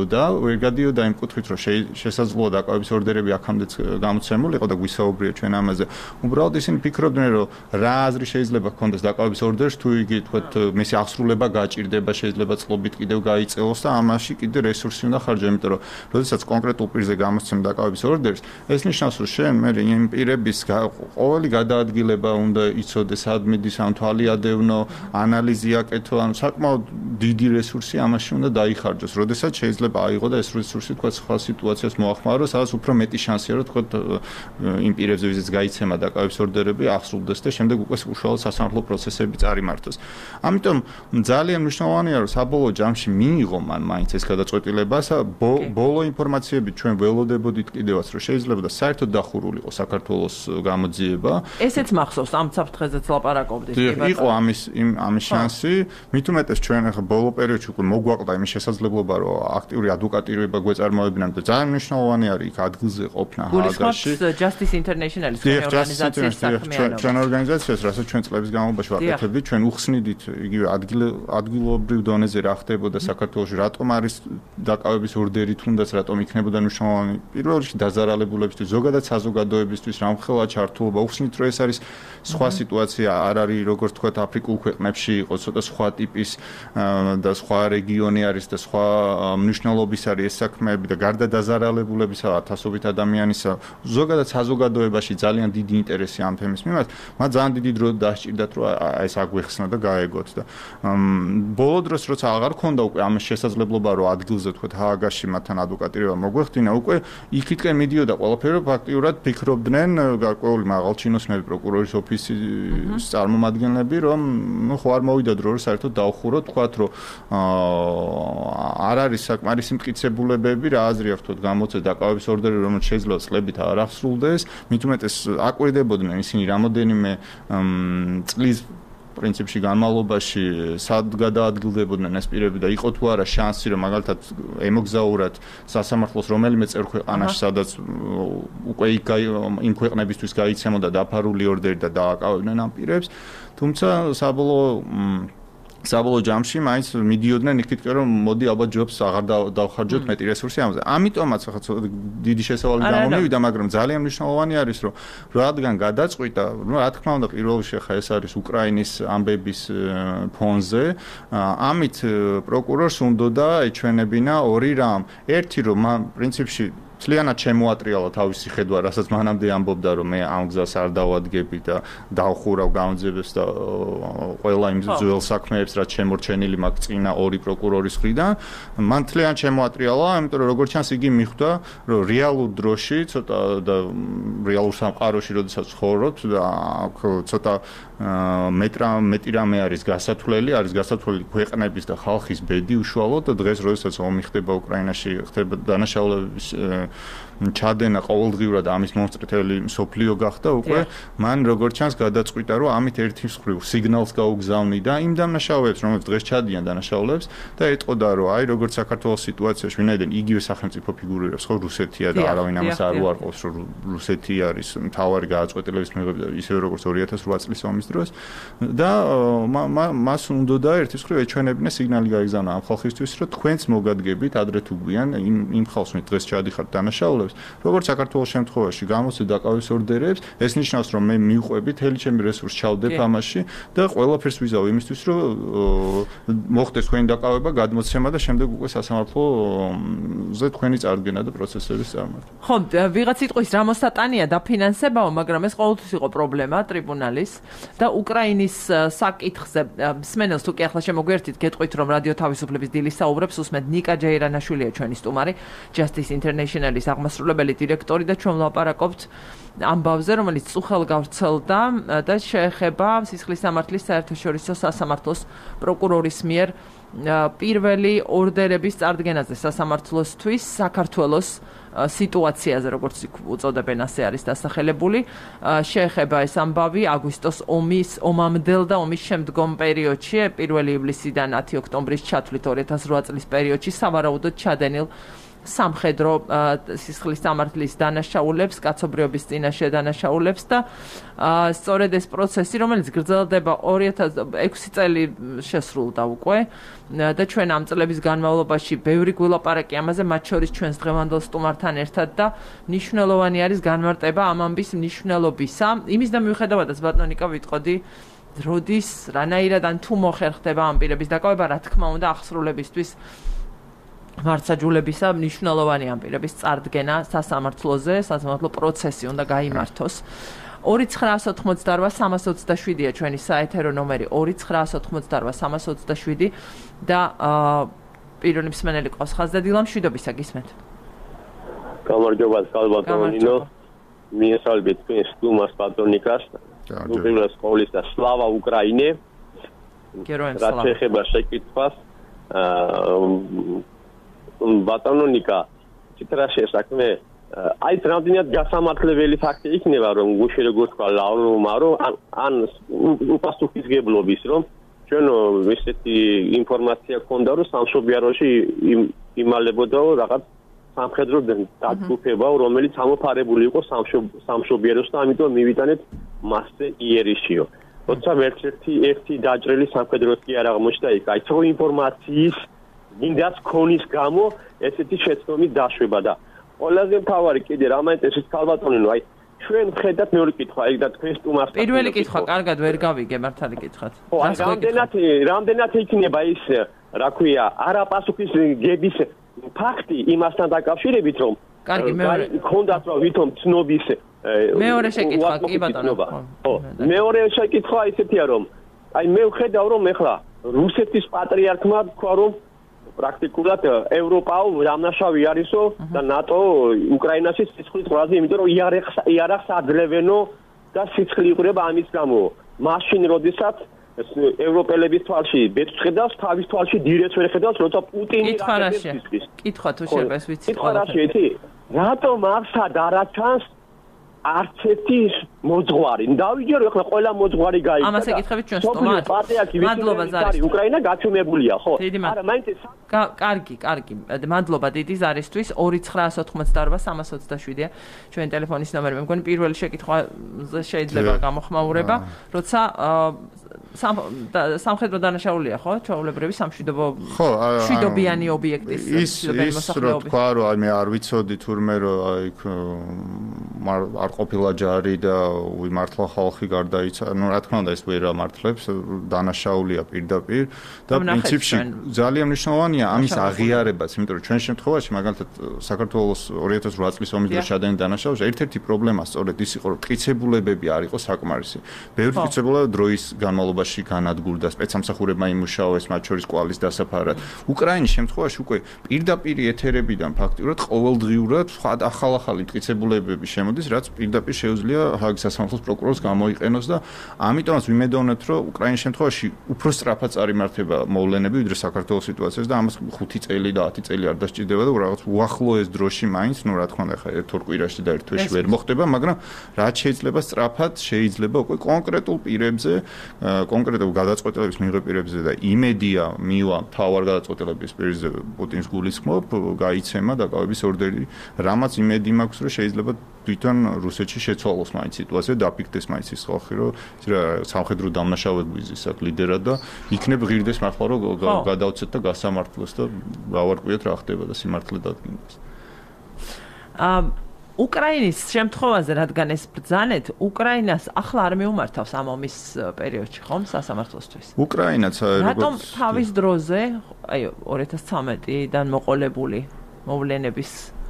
გადიოდა იმ კუთხით, რომ შესაძლოა დაკავების ორდერები აქამდეც გამოცემული იყო და გვისაუბრია ჩვენ ამაზე. უბრალოდ ისინი ფიქრობდნენ, რომ რა აზრი შეიძლება ჰქონდეს დაკავების ორდერს, თუ იგი თქვათ მისი აღსრულება გაჭირდება, შეიძლება წლობით კიდევ გაიწელოს და ამაში კიდე რესურსი უნდა ხარჯა, იმიტომ რომ როდესაც კონკრეტულ პირზე გამოსცემ დაკავების ორდერს, ეს ნიშნავს, რომ შენ მე იმ პირების ყოველი გადაადგილება უნდა იცოდეს, ადმიდის ან თვალი ადევნო, ანალიზი აკეთო, ან საკმაოდ დიდი რესურსი ამაში უნდა დაიხარჯოს. როდესაც შეიძლება აიღო და ეს რესურსი თქვათ სხვა სიტუაციას მოახმარო, სადაც უფრო მეტი შანსია, რომ თქვათ იმ პირებზე, ვიზეც გაიცემა დაკავების ორდერები, ახსრულდეს და შემდეგ უკვე უშუალოდ სასამართლო პროცესები წარიმართოს. ამიტომ ძალიან მნიშვნელოვანია, რომ საბოლოო ჯამში მიიღო მან მაინც ეს გადაწყვეტილება, ბოლო ინფორმაციები ჩვენ ველოდებოდით კიდევაც, რომ შეიძლება და საერთოდ დახურულიყო საქართველოს გამოძიება. ესეც მახსოვს ამ საფრთხეზეც ლაპარაკობდით. იყო ამის შანსი, მით უმეტეს ჩვენ ახლა ბოლო პერიოდში უკვე მოგვაყდა იმის შესაძლებლობა, რომ აქტიური ადვოკატირება გვეწარმოებინან და ძალიან მნიშვნელოვანი არის იქ ადგილზე ყოფნა ჰააგაში. Justice International-ის ორგანიზაციის საქმიანობა. ჩვენ ორგანიზაციას, რასაც ჩვენ წლების განმავლობაში ვაკეთებდით, ჩვენ უხსნიდით იგივე ადგილობრივ დონეზე რა ხდებოდა საქართველოში, რატომ არის დაკავების ორდერი თუნდაც რატომ იქნებოდა მნიშვნელოვანი. პირველ რიგში დაზარალებულებისთვის, ზოგადად საზოგადოებისთვის, რამხელა ჩართულობა უხსნით, რომ ეს არის სხვა სიტუაცია, არ არის როგორც თქვათ აფრიკულ ქვეყნებში იყო, ცოტა სხვა ტიპის და სხვა რეგიონი არის და სხვა მნიშვნელობის არის ეს საქმეები და გარდა დაზარალებულებისა ათასობით ადამიანისა ზოგადად საზოგადოებაში ძალიან დიდი ინტერესი ამ თემის მიმართ, მათ ძალიან დიდი დრო დასჭირდათ, რომ ეს აგვეხსნა და გაეგოთ და ბოლო დროს როცა აღარ ქონდა უკვე ამ შესაძლებლობა, რომ ადგილზე თქვათ ჰააგაში მათთან ადვოკატირება მოგვეხდინა, უკვე იქითკენ მიდიოდა ყველაფერი, ფაქტიურად ფიქრობდნენ გარკვეული მაღალჩინოსნები პროკურორის ოფისის წარმომადგენლები, რომ ნუ ხო არ მოვიდა დრო, რომ საერთოდ დავხუროთ, თქვათ, რომ არ არის საკმარისი მტკიცებულებები, რა აზრი აქვს თქვათ გამოცეს დაკავების ორდერი, რომელიც შეიძლება წლებით არ აღსრულდეს, მით უმეტეს აკვირდებოდნენ ისინი რამოდენიმე წლის პრინციპში განმავლობაში სად გადაადგილდებოდნენ ეს პირები და იყო თუ არა შანსი რომ მაგალითად ემოგზაურათ სასამართლოს რომელიმე წევრ ქვეყანაში სადაც უკვე იმ ქვეყნებისთვის გაიცემოდა დაფარული ორდერი და დააკავებდნენ ამ პირებს თუმცა საბოლოო ჯამში მაინც მიდიოდნენ იქით რომ მოდი ალბათ ჯობს აღარ დავხარჯოთ მეტი რესურსი ამაზე. ამიტომაც ახლა დიდი შესავალი გამომივიდა, მაგრამ ძალიან მნიშვნელოვანი არის რომ რადგან გადაწყვიტა, რა თქმა უნდა პირველ რიგში ხა ეს არის უკრაინის ამბების ფონზე, ამით პროკურორს უნდოდა ეჩვენებინა ორი რამ. ერთი რომ პრინციპში ძალიანად შემოატრიალა თავისი ხედვა, რასაც მანამდე ამბობდა, რომ მე ამ გზას არ დავადგები და დავხურავ გამოძიებას და ყველა იმ ძველ საქმეებს, რაც შემორჩენილი მაქვს წინა ორი პროკურორის მხრიდან, მან ძალიანად შემოატრიალა, იმიტომ რომ როგორც ჩანს იგი მიხვდა, რომ რეალურ დროში, ცოტა და რეალურ სამყაროში, როდესაც ცხოვრობთ და ცოტა მეტი რამე არის გასათვლელი ქვეყნების და ხალხის ბედი უშუალოდ და დღეს როდესაც ომი ხდება უკრაინაში, ხდება დანაშაულების ჩადენა ყოველდღიურად ამის მომსწრეთელი მსოფლიო გახდა უკვე მან როგორც ჩანს გადაწყვიტა რომ ამით ერთი მსხვილ სიგნალს გაუგზავნი და იმ დანაშაულებს რომელიც დღეს ჩადიან დანაშაულებს და ეტყოდა რომ აი როგორც საქართველოს სიტუაციაში ვინაიდან იგივე სახელმწიფო ფიგურირებს ხო რუსეთია და არავინ ამას არ უარყოფს რომ რუსეთი არის მთავარი გააწყვეტილების მიღება ისევე როგორც 2008 წლის ომის დროს და მას უნდოდა ერთი მსხვილ ეჩვენებინა სიგნალი გაიგზავნა ამ ხალხისთვის რომ თქვენც მოგადგებით ადრე თუ გვიან იმ ხალხს დღეს ჩადიხართ დანაშაულებს როგორც საქართველოს შემთხვევაში გამოსცეთ დაკავების ორდერებს ეს ნიშნავს რომ მე მივყვები თელი ჩემი რესურსი ჩავდებ ამაში და ყველაფერს ვიზავ იმისთვის რომ მოხდეს თქვენი დაკავება გადმოცემა და შემდეგ უკვე სასამართლოზე თქვენი წარდგენა და პროცესების წარმართვა ხო ვიღაც იტყვის რამოსატანია დაფინანსებაო მაგრამ ეს ყოველთვის იყო პრობლემა ტრიბუნალის და უკრაინის საკითხზე მსმენელს თუ კი ახლა შემოგვიერთით გეტყვით რომ რადიო თავისუფლების დილის საუბრებს უსმენთ ნიკა ჯეირანაშვილია ჩვენი სტუმარი Justice International-ის აღმასრულებელი დირექტორი და ჩვენ ვლაპარაკობთ ამბავზე, რომელიც წუხელ გავრცელდა და შეეხება სისხლის სამართლის საერთაშორისო სასამართლოს პროკურორის მიერ პირველი ორდერების წარდგენაზე სასამართლოსთვის საქართველოს სიტუაციაზე, როგორც უწოდებენ, ასე არის დასახელებული. შეეხება ეს ამბავი აგვისტოს ომამდელ და ომის შემდგომ პერიოდში, 1 ივლისიდან 10 ოქტომბრის ჩათვლით 2008 წლის პერიოდში სავარაუდოდ ჩადენილ სამხედრო სისხლის სამართლის დანაშაულებს, კაცობრიობის წინაშე დანაშაულებს და სწორედ ეს პროცესი, რომელიც გრძელდება 2006 წელი შესრულდა უკვე და ჩვენ ამ წლების განმავლობაში ბევრი გველაპარაკი ამაზე, მათ შორის ჩვენს დღევანდელ სტუმართან ერთად და მნიშვნელოვანი არის განმარტება ამ ამბის მნიშვნელობისა. იმის და მიუხედავადაც ბატონო ნიკა ვიტყოდი როდის რანაირად ან თუ მოხერხდება ამ პირების დაკავება, რა თქმა უნდა ახსრულებისთვის მართსაჯულებისა მნიშვნელოვანი ამ პირების წარდგენა სასამართლოზე, სასამართლო პროცესი უნდა გაიმართოს. 2988-327-ია ჩვენი საეთერო ნომერი 2988-327 და პირველი მსმენელი ყავს ხაზზე დილამ შვიდობისა გისმენთ. გამარჯობა ბატონო ნინო. მიესალმებით თქვენს სტუმარს ბატონო ნიკას. უპირველეს ყოვლისა სლავა უკრაინე. გეროენ სლავა. რაც ეხება შეკითხვას ბატონო ნიკა ციტრაში საქმე აი რამდენად გასამართლებელი ფაქტი იქნება რომ გუშინ როგორც თქვა ლავროვმა რომ ან უპასუხისგებლობის რომ ჩვენ ესეთი ინფორმაცია ქონდა რომ სამშობიაროში იმალებოდაო რაღაც სამხედრო დაგუფება რომელიც ამოფარებული იყო სამშობიაროს და ამიტომ მივიტანეთ მასზე იერიშიო როცა ერთი დაჭრილი სამხედროს კი არ აღმოჩნდა იქ აი თო ინფორმაციის გინდაც ქონის გამო ესეთი შეცდომის დაშვება და ყველაზე მთავარი კიდე რა მაინტერესებს ქალბატონინო აი ჩვენ ხედავთ მეორე კითხვა ეგ და თქვენ სტუმარს პირველი კითხვა კარგად ვერ გავიგე მართალი კითხავთ რამდენად იქნება ის რა ქვია არაპასუხის გების ფაქტი იმასთან დაკავშირებით რომ კარგი მეორე ქონდათ რომ ვითომ ცნობის მეორე შეკითხვა კი ბატონო ხო მეორე შეკითხვა ისეთია რომ აი მე ვხედავ რომ ეხლა რუსეთის პატრიარქმა თქვა რომ პრაქტიკულად ევროპაო დამნაშავე არისო და ნატო უკრაინაში სიცხლის ყრაზე იმიტომ რომ იარაღს აძლევენო და სიცხლი იყრება ამის გამო მაშინ როდესაც ევროპელების თვალში ბეწვს ხედავს თავის თვალში დირეც ვერ ხედავს როცა პუტინი კითხვა თუ შეიძლება ეს ვიცი კითხვა რაში ეთი რატომ აღსად არაჩანს არც ერთი მოძღვარი. დავიჯერო ახლა ყველა მოძღვარი გაიგდა. ამას ეკითხებით ჩვენ სტომად. მადლობა ზარი. უკრაინა გაცნობებულია, ხო? არა, მაინც კარგი. მადლობა დიდი ზარისთვის 2988327-ია ჩვენ ტელეფონის ნომერი. მე მგონი პირველი შეკითხვა შეიძლება გამოხმაურება, როცა სამხედრო დანაშაულია, ხო? ჩვეულებრივი მშვიდობიანი ობიექტის მოსახლეობის. თქვა რომ მე არ ვიცოდი თურმე რომ იქ არ ყოფილა ჯარი და უიმართლა ხალხი გარდაიცა. ნუ რა თქმა უნდა ეს ვერ ამართლებს, დანაშაულია პირდაპირ და პრინციპში ძალიან მნიშვნელოვანია ამის აღიარებაც, იმიტომ რომ ჩვენ შემთხვევაში მაგალითად საქართველოს 2008 წლის ომის დროს ჩადენილ დანაშაულს ერთ-ერთი პრობლემა სწორედ ის იყო, რომ ტყიცებულებები არ იყო საკმარისი. ბევრი ტყიცებულება დროის განმავლობაში განადგურდა, სპეცსამსახურებმა იმუშაويس, მათ შორის კვალის დასაფარად. უკრაინის შემთხვევაში უკვე პირდაპირ ეთერებიდან ფაქტიურად ყოველდღიურად ახალ-ახალი ტყიცებულებები შემოდის, რაც პირდაპირ შეუძლია ჰააგის სასამართლოს პროკურორს გამოიყენოს და ამიტომაც ვიმედოვნებთ, რომ უკრაინის შემთხვევაში უფრო სწრაფად წარიმართება მოვლენები, ვიდრე საქართველოს სიტუაციას და ამას 5 წელი და 10 წელი არ დასჭირდება და რაღაც უახლოეს დროში მაინც, ნუ რა თქმა უნდა, ხა ერთ-ორ კვირაში და ერთ თვეში ვერ მოხდება, მაგრამ რაც შეიძლება სწრაფად შეიძლება უკვე კონკრეტულ პირებზე, კონკრეტულ გადაწყვეტილების მიღებებზე და იმედია მივა თავარ გადაწყვეტილების პირზე პუტინს გულისხმობ, გაიცემა დაკავების ორდერი, რამაც იმედი მაქვს, რომ შეიძლება თვითონ რუსეთში შეცვალოს მაინც სიტუაცია, დაფიქდეს მაინც ის ხალხი, რომ სამხედრო დამნაშავების ისაკ ლიდერად და იქნებ ღირდეს მართლა რომ გადავცეთ და გასამართლოს და გავარკვიოთ რა ხდება და სიმართლე დადგინდეს. უკრაინის შემთხვევაზე, რადგან ეს ბრძანეთ, უკრაინას ახლა არ მიუმართავს ამ ომის პერიოდში, ხომ, სასამართლოსთვის? უკრაინაც რატომ თავის დროზე, აი 2013-დან მოყოლებული მოვლენების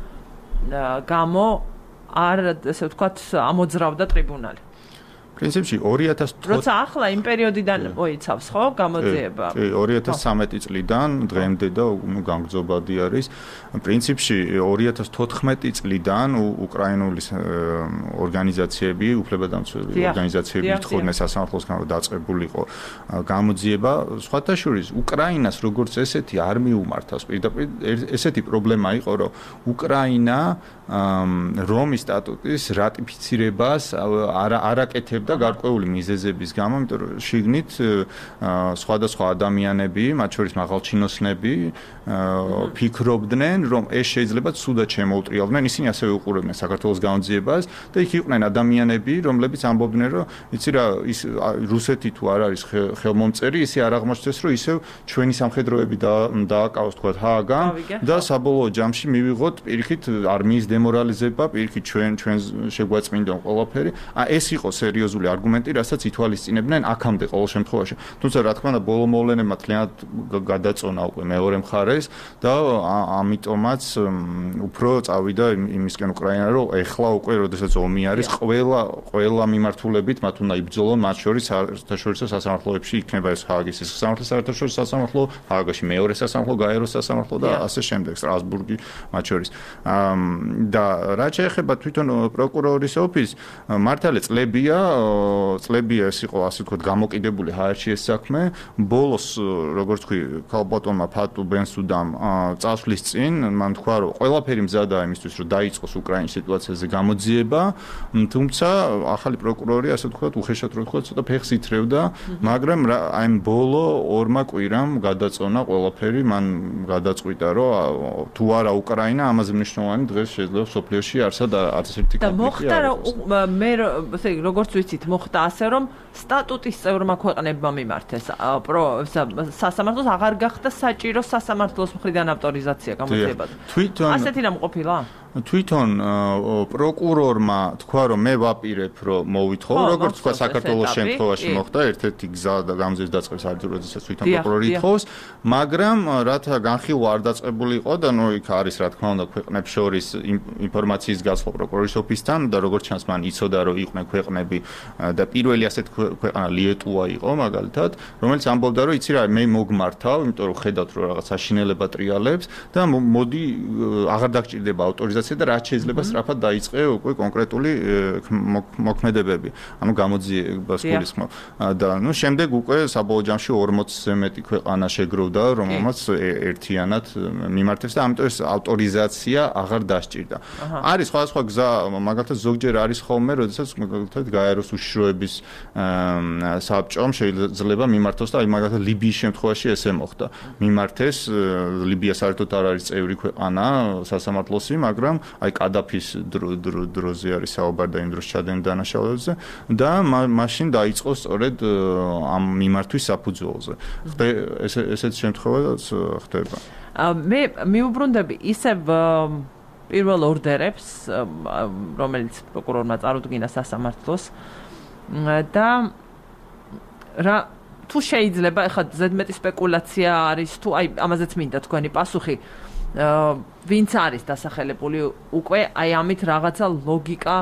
გამო არ, ესე ვთქვათ, ამოძრავდა ტრიბუნალი? პრინციპში 2014 როცა ახლა იმ პერიოდიდან მოიცავს, ხო, გამოძიება? კი, 2013 წლიდან დღემდე და განგრძობადი არის. პრინციპში 2014 წლიდან უკრაინული ორგანიზაციები, უფლებადამცველი ორგანიზაციები თხოვდნენ სასამართლოსგან რომ დაწყებულიყო გამოძიება. სხვათა შორის უკრაინას როგორც ესეთი არ მიუმართავს პირდაპირ. ესეთი პრობლემა იყო, რომ უკრაინა რომის სტატუტის რატიფიცირებას არ აკეთებდა გარკვეული მიზეზების გამო, იმიტომ რომ შიგნით სხვადასხვა ადამიანები, მათ შორის მაღალჩინოსნები ფიქრობდნენ, რომ ეს შეიძლება ცუდად შემოუტრიალდნენ, ისინი ასევე უყურებდნენ საქართველოს გამოძიებას და იქ იყვნენ ადამიანები, რომლებიც ამბობდნენ, რომ იცი რა, ის რუსეთი თუ არ არის ხელმომწერი, ისე არ აღმოჩნდეს, რომ ისევ ჩვენი სამხედროები დააკავოს თქვა ჰააგან და საბოლოო ჯამში მივიღოთ პირიქით არმიის დემორალიზება, პირიქით ჩვენ შეგვაწმინდონ ყველაფერი. ეს იყო სერიოზული არგუმენტი, რასაც ითვალისწინებდნენ აქამდე ყოველ შემთხვევაში. თუმცა რა თქმა უნდა, ბოლო მოვლენებმა თლიანად გადაწონა უკვე მეორე მხარეს და ამიტომაც უფრო წავიდა იმისკენ უკრაინა, რომ ეხლა უკვე როდესაც ომი არის, ყველა მიმართულებით მათ უნდა იბრძოლონ, მათ შორის საერთაშორისო სასამართლოებში იქნება ეს ჰააგის სასამართლო, საერთაშორისო სასამართლო, ჰააგაში მეორე სასამართლო, გაეროს სასამართლო და ასე შემდეგ, სტრასბურგი მათ შორის. და რაც შეეხება თვითონ პროკურორის ოფისს, მართალია წლებია ეს იყო ასე ვთქვათ გამოკიდებული ჰაერში ეს საქმე. ბოლოს როგორც ვთქვი, ქალბატონმა ფატუ ბენსუდამ წასვლის წინ მან თქვა, რომ ყველაფერი მზადაა იმისთვის, რომ დაიწყოს უკრაინის სიტუაციაზე გამოძიება, თუმცა ახალი პროკურორი ასე ვთქვათ, უხეშად რო ვთქვათ, ცოტა ფეხს ითრევდა, მაგრამ აი ბოლო 2 კვირამ გადაწონა ყველაფერი, მან გადაწყვიტა, რომ თუ არა უკრაინა, ამაზე მნიშვნელოვანი დღეს შეიძლება სოფლიოში არსად არც ერთი კონფლიქტი. და მოხდა მე როგორც ვიცით, მოხდა ასე, რომ სტატუტის წევრმა ქვეყნებმა მიმართეს სასამართლოს აღარ გახდა საჭირო სასამართლოს მხრიდან ავტორიზაცია გამოძიებაზე. ასეთი რამ ყოფილა? თვითონ პროკურორმა თქვა, რომ მე ვაპირებ, რომ მოვითხოვო, როგორც თქვა საქართველოს შემთხვევაში მოხდა, ერთ-ერთი გზა და გამოძიების დაწყების არის, როდესაც თვითონ პროკურორი ითხოვს, მაგრამ რათა განხილვა არ დაწყებული იყო და ნუ იქ არის რა თქმა უნდა ქვეყნებს შორის ინფორმაციის გაცვლა პროკურორის ოფისთან და როგორც ჩანს, მან იცოდა, რომ იყვნენ ქვეყნები და პირველი ასეთ ქვეყანა ლიეტუვა იყო მაგალითად, რომელიც ამბობდა, რომ იცი რა, მე მოგმართავ, იმიტომ რომ ხედავთ, რომ რაღაც საშინელება ტრიალებს და მოდი აღარ დაგჭირდება ავტორიზაცია მობილიზაცია და რაც შეიძლება სწრაფად დაიწყე უკვე კონკრეტული მოქმედებები. ანუ გამოძიებას გულისხმობ. და შემდეგ უკვე საბოლოო ჯამში 40-ზე მეტი ქვეყანა შეგროვდა, რომელმაც ერთიანად მიმართეს და ამიტომ ეს ავტორიზაცია აღარ დასჭირდა. არის სხვადასხვა გზა, მაგალითად ზოგჯერ არის ხოლმე, როდესაც მაგალითად გაეროს უშიშროების საბჭომ შეიძლება მიმართოს და აი მაგალითად ლიბიის შემთხვევაში ესე მოხდა. მიმართეს ლიბია საერთოდ არ არის წევრი ქვეყანა სასამართლოსი, მაგრამ აი კადაფის დროზე არის საუბარი და იმ დროს ჩადენ დანაშაულებზე და მაშინ დაიწყო სწორედ ამ მიმართვის საფუძველზე. ესეთ შემთხვევაც ხდება. მე მიუბრუნდები ისევ პირველ ორდერებს, რომელიც პროკურორმა წარუდგინა სასამართლოს და რა თუ შეიძლება ახლა ზედმეტი სპეკულაცია არის თუ აი ამაზეც მინდა თქვენი პასუხი ვინც არის დასახელებული უკვე აი ამით რაღაცა ლოგიკა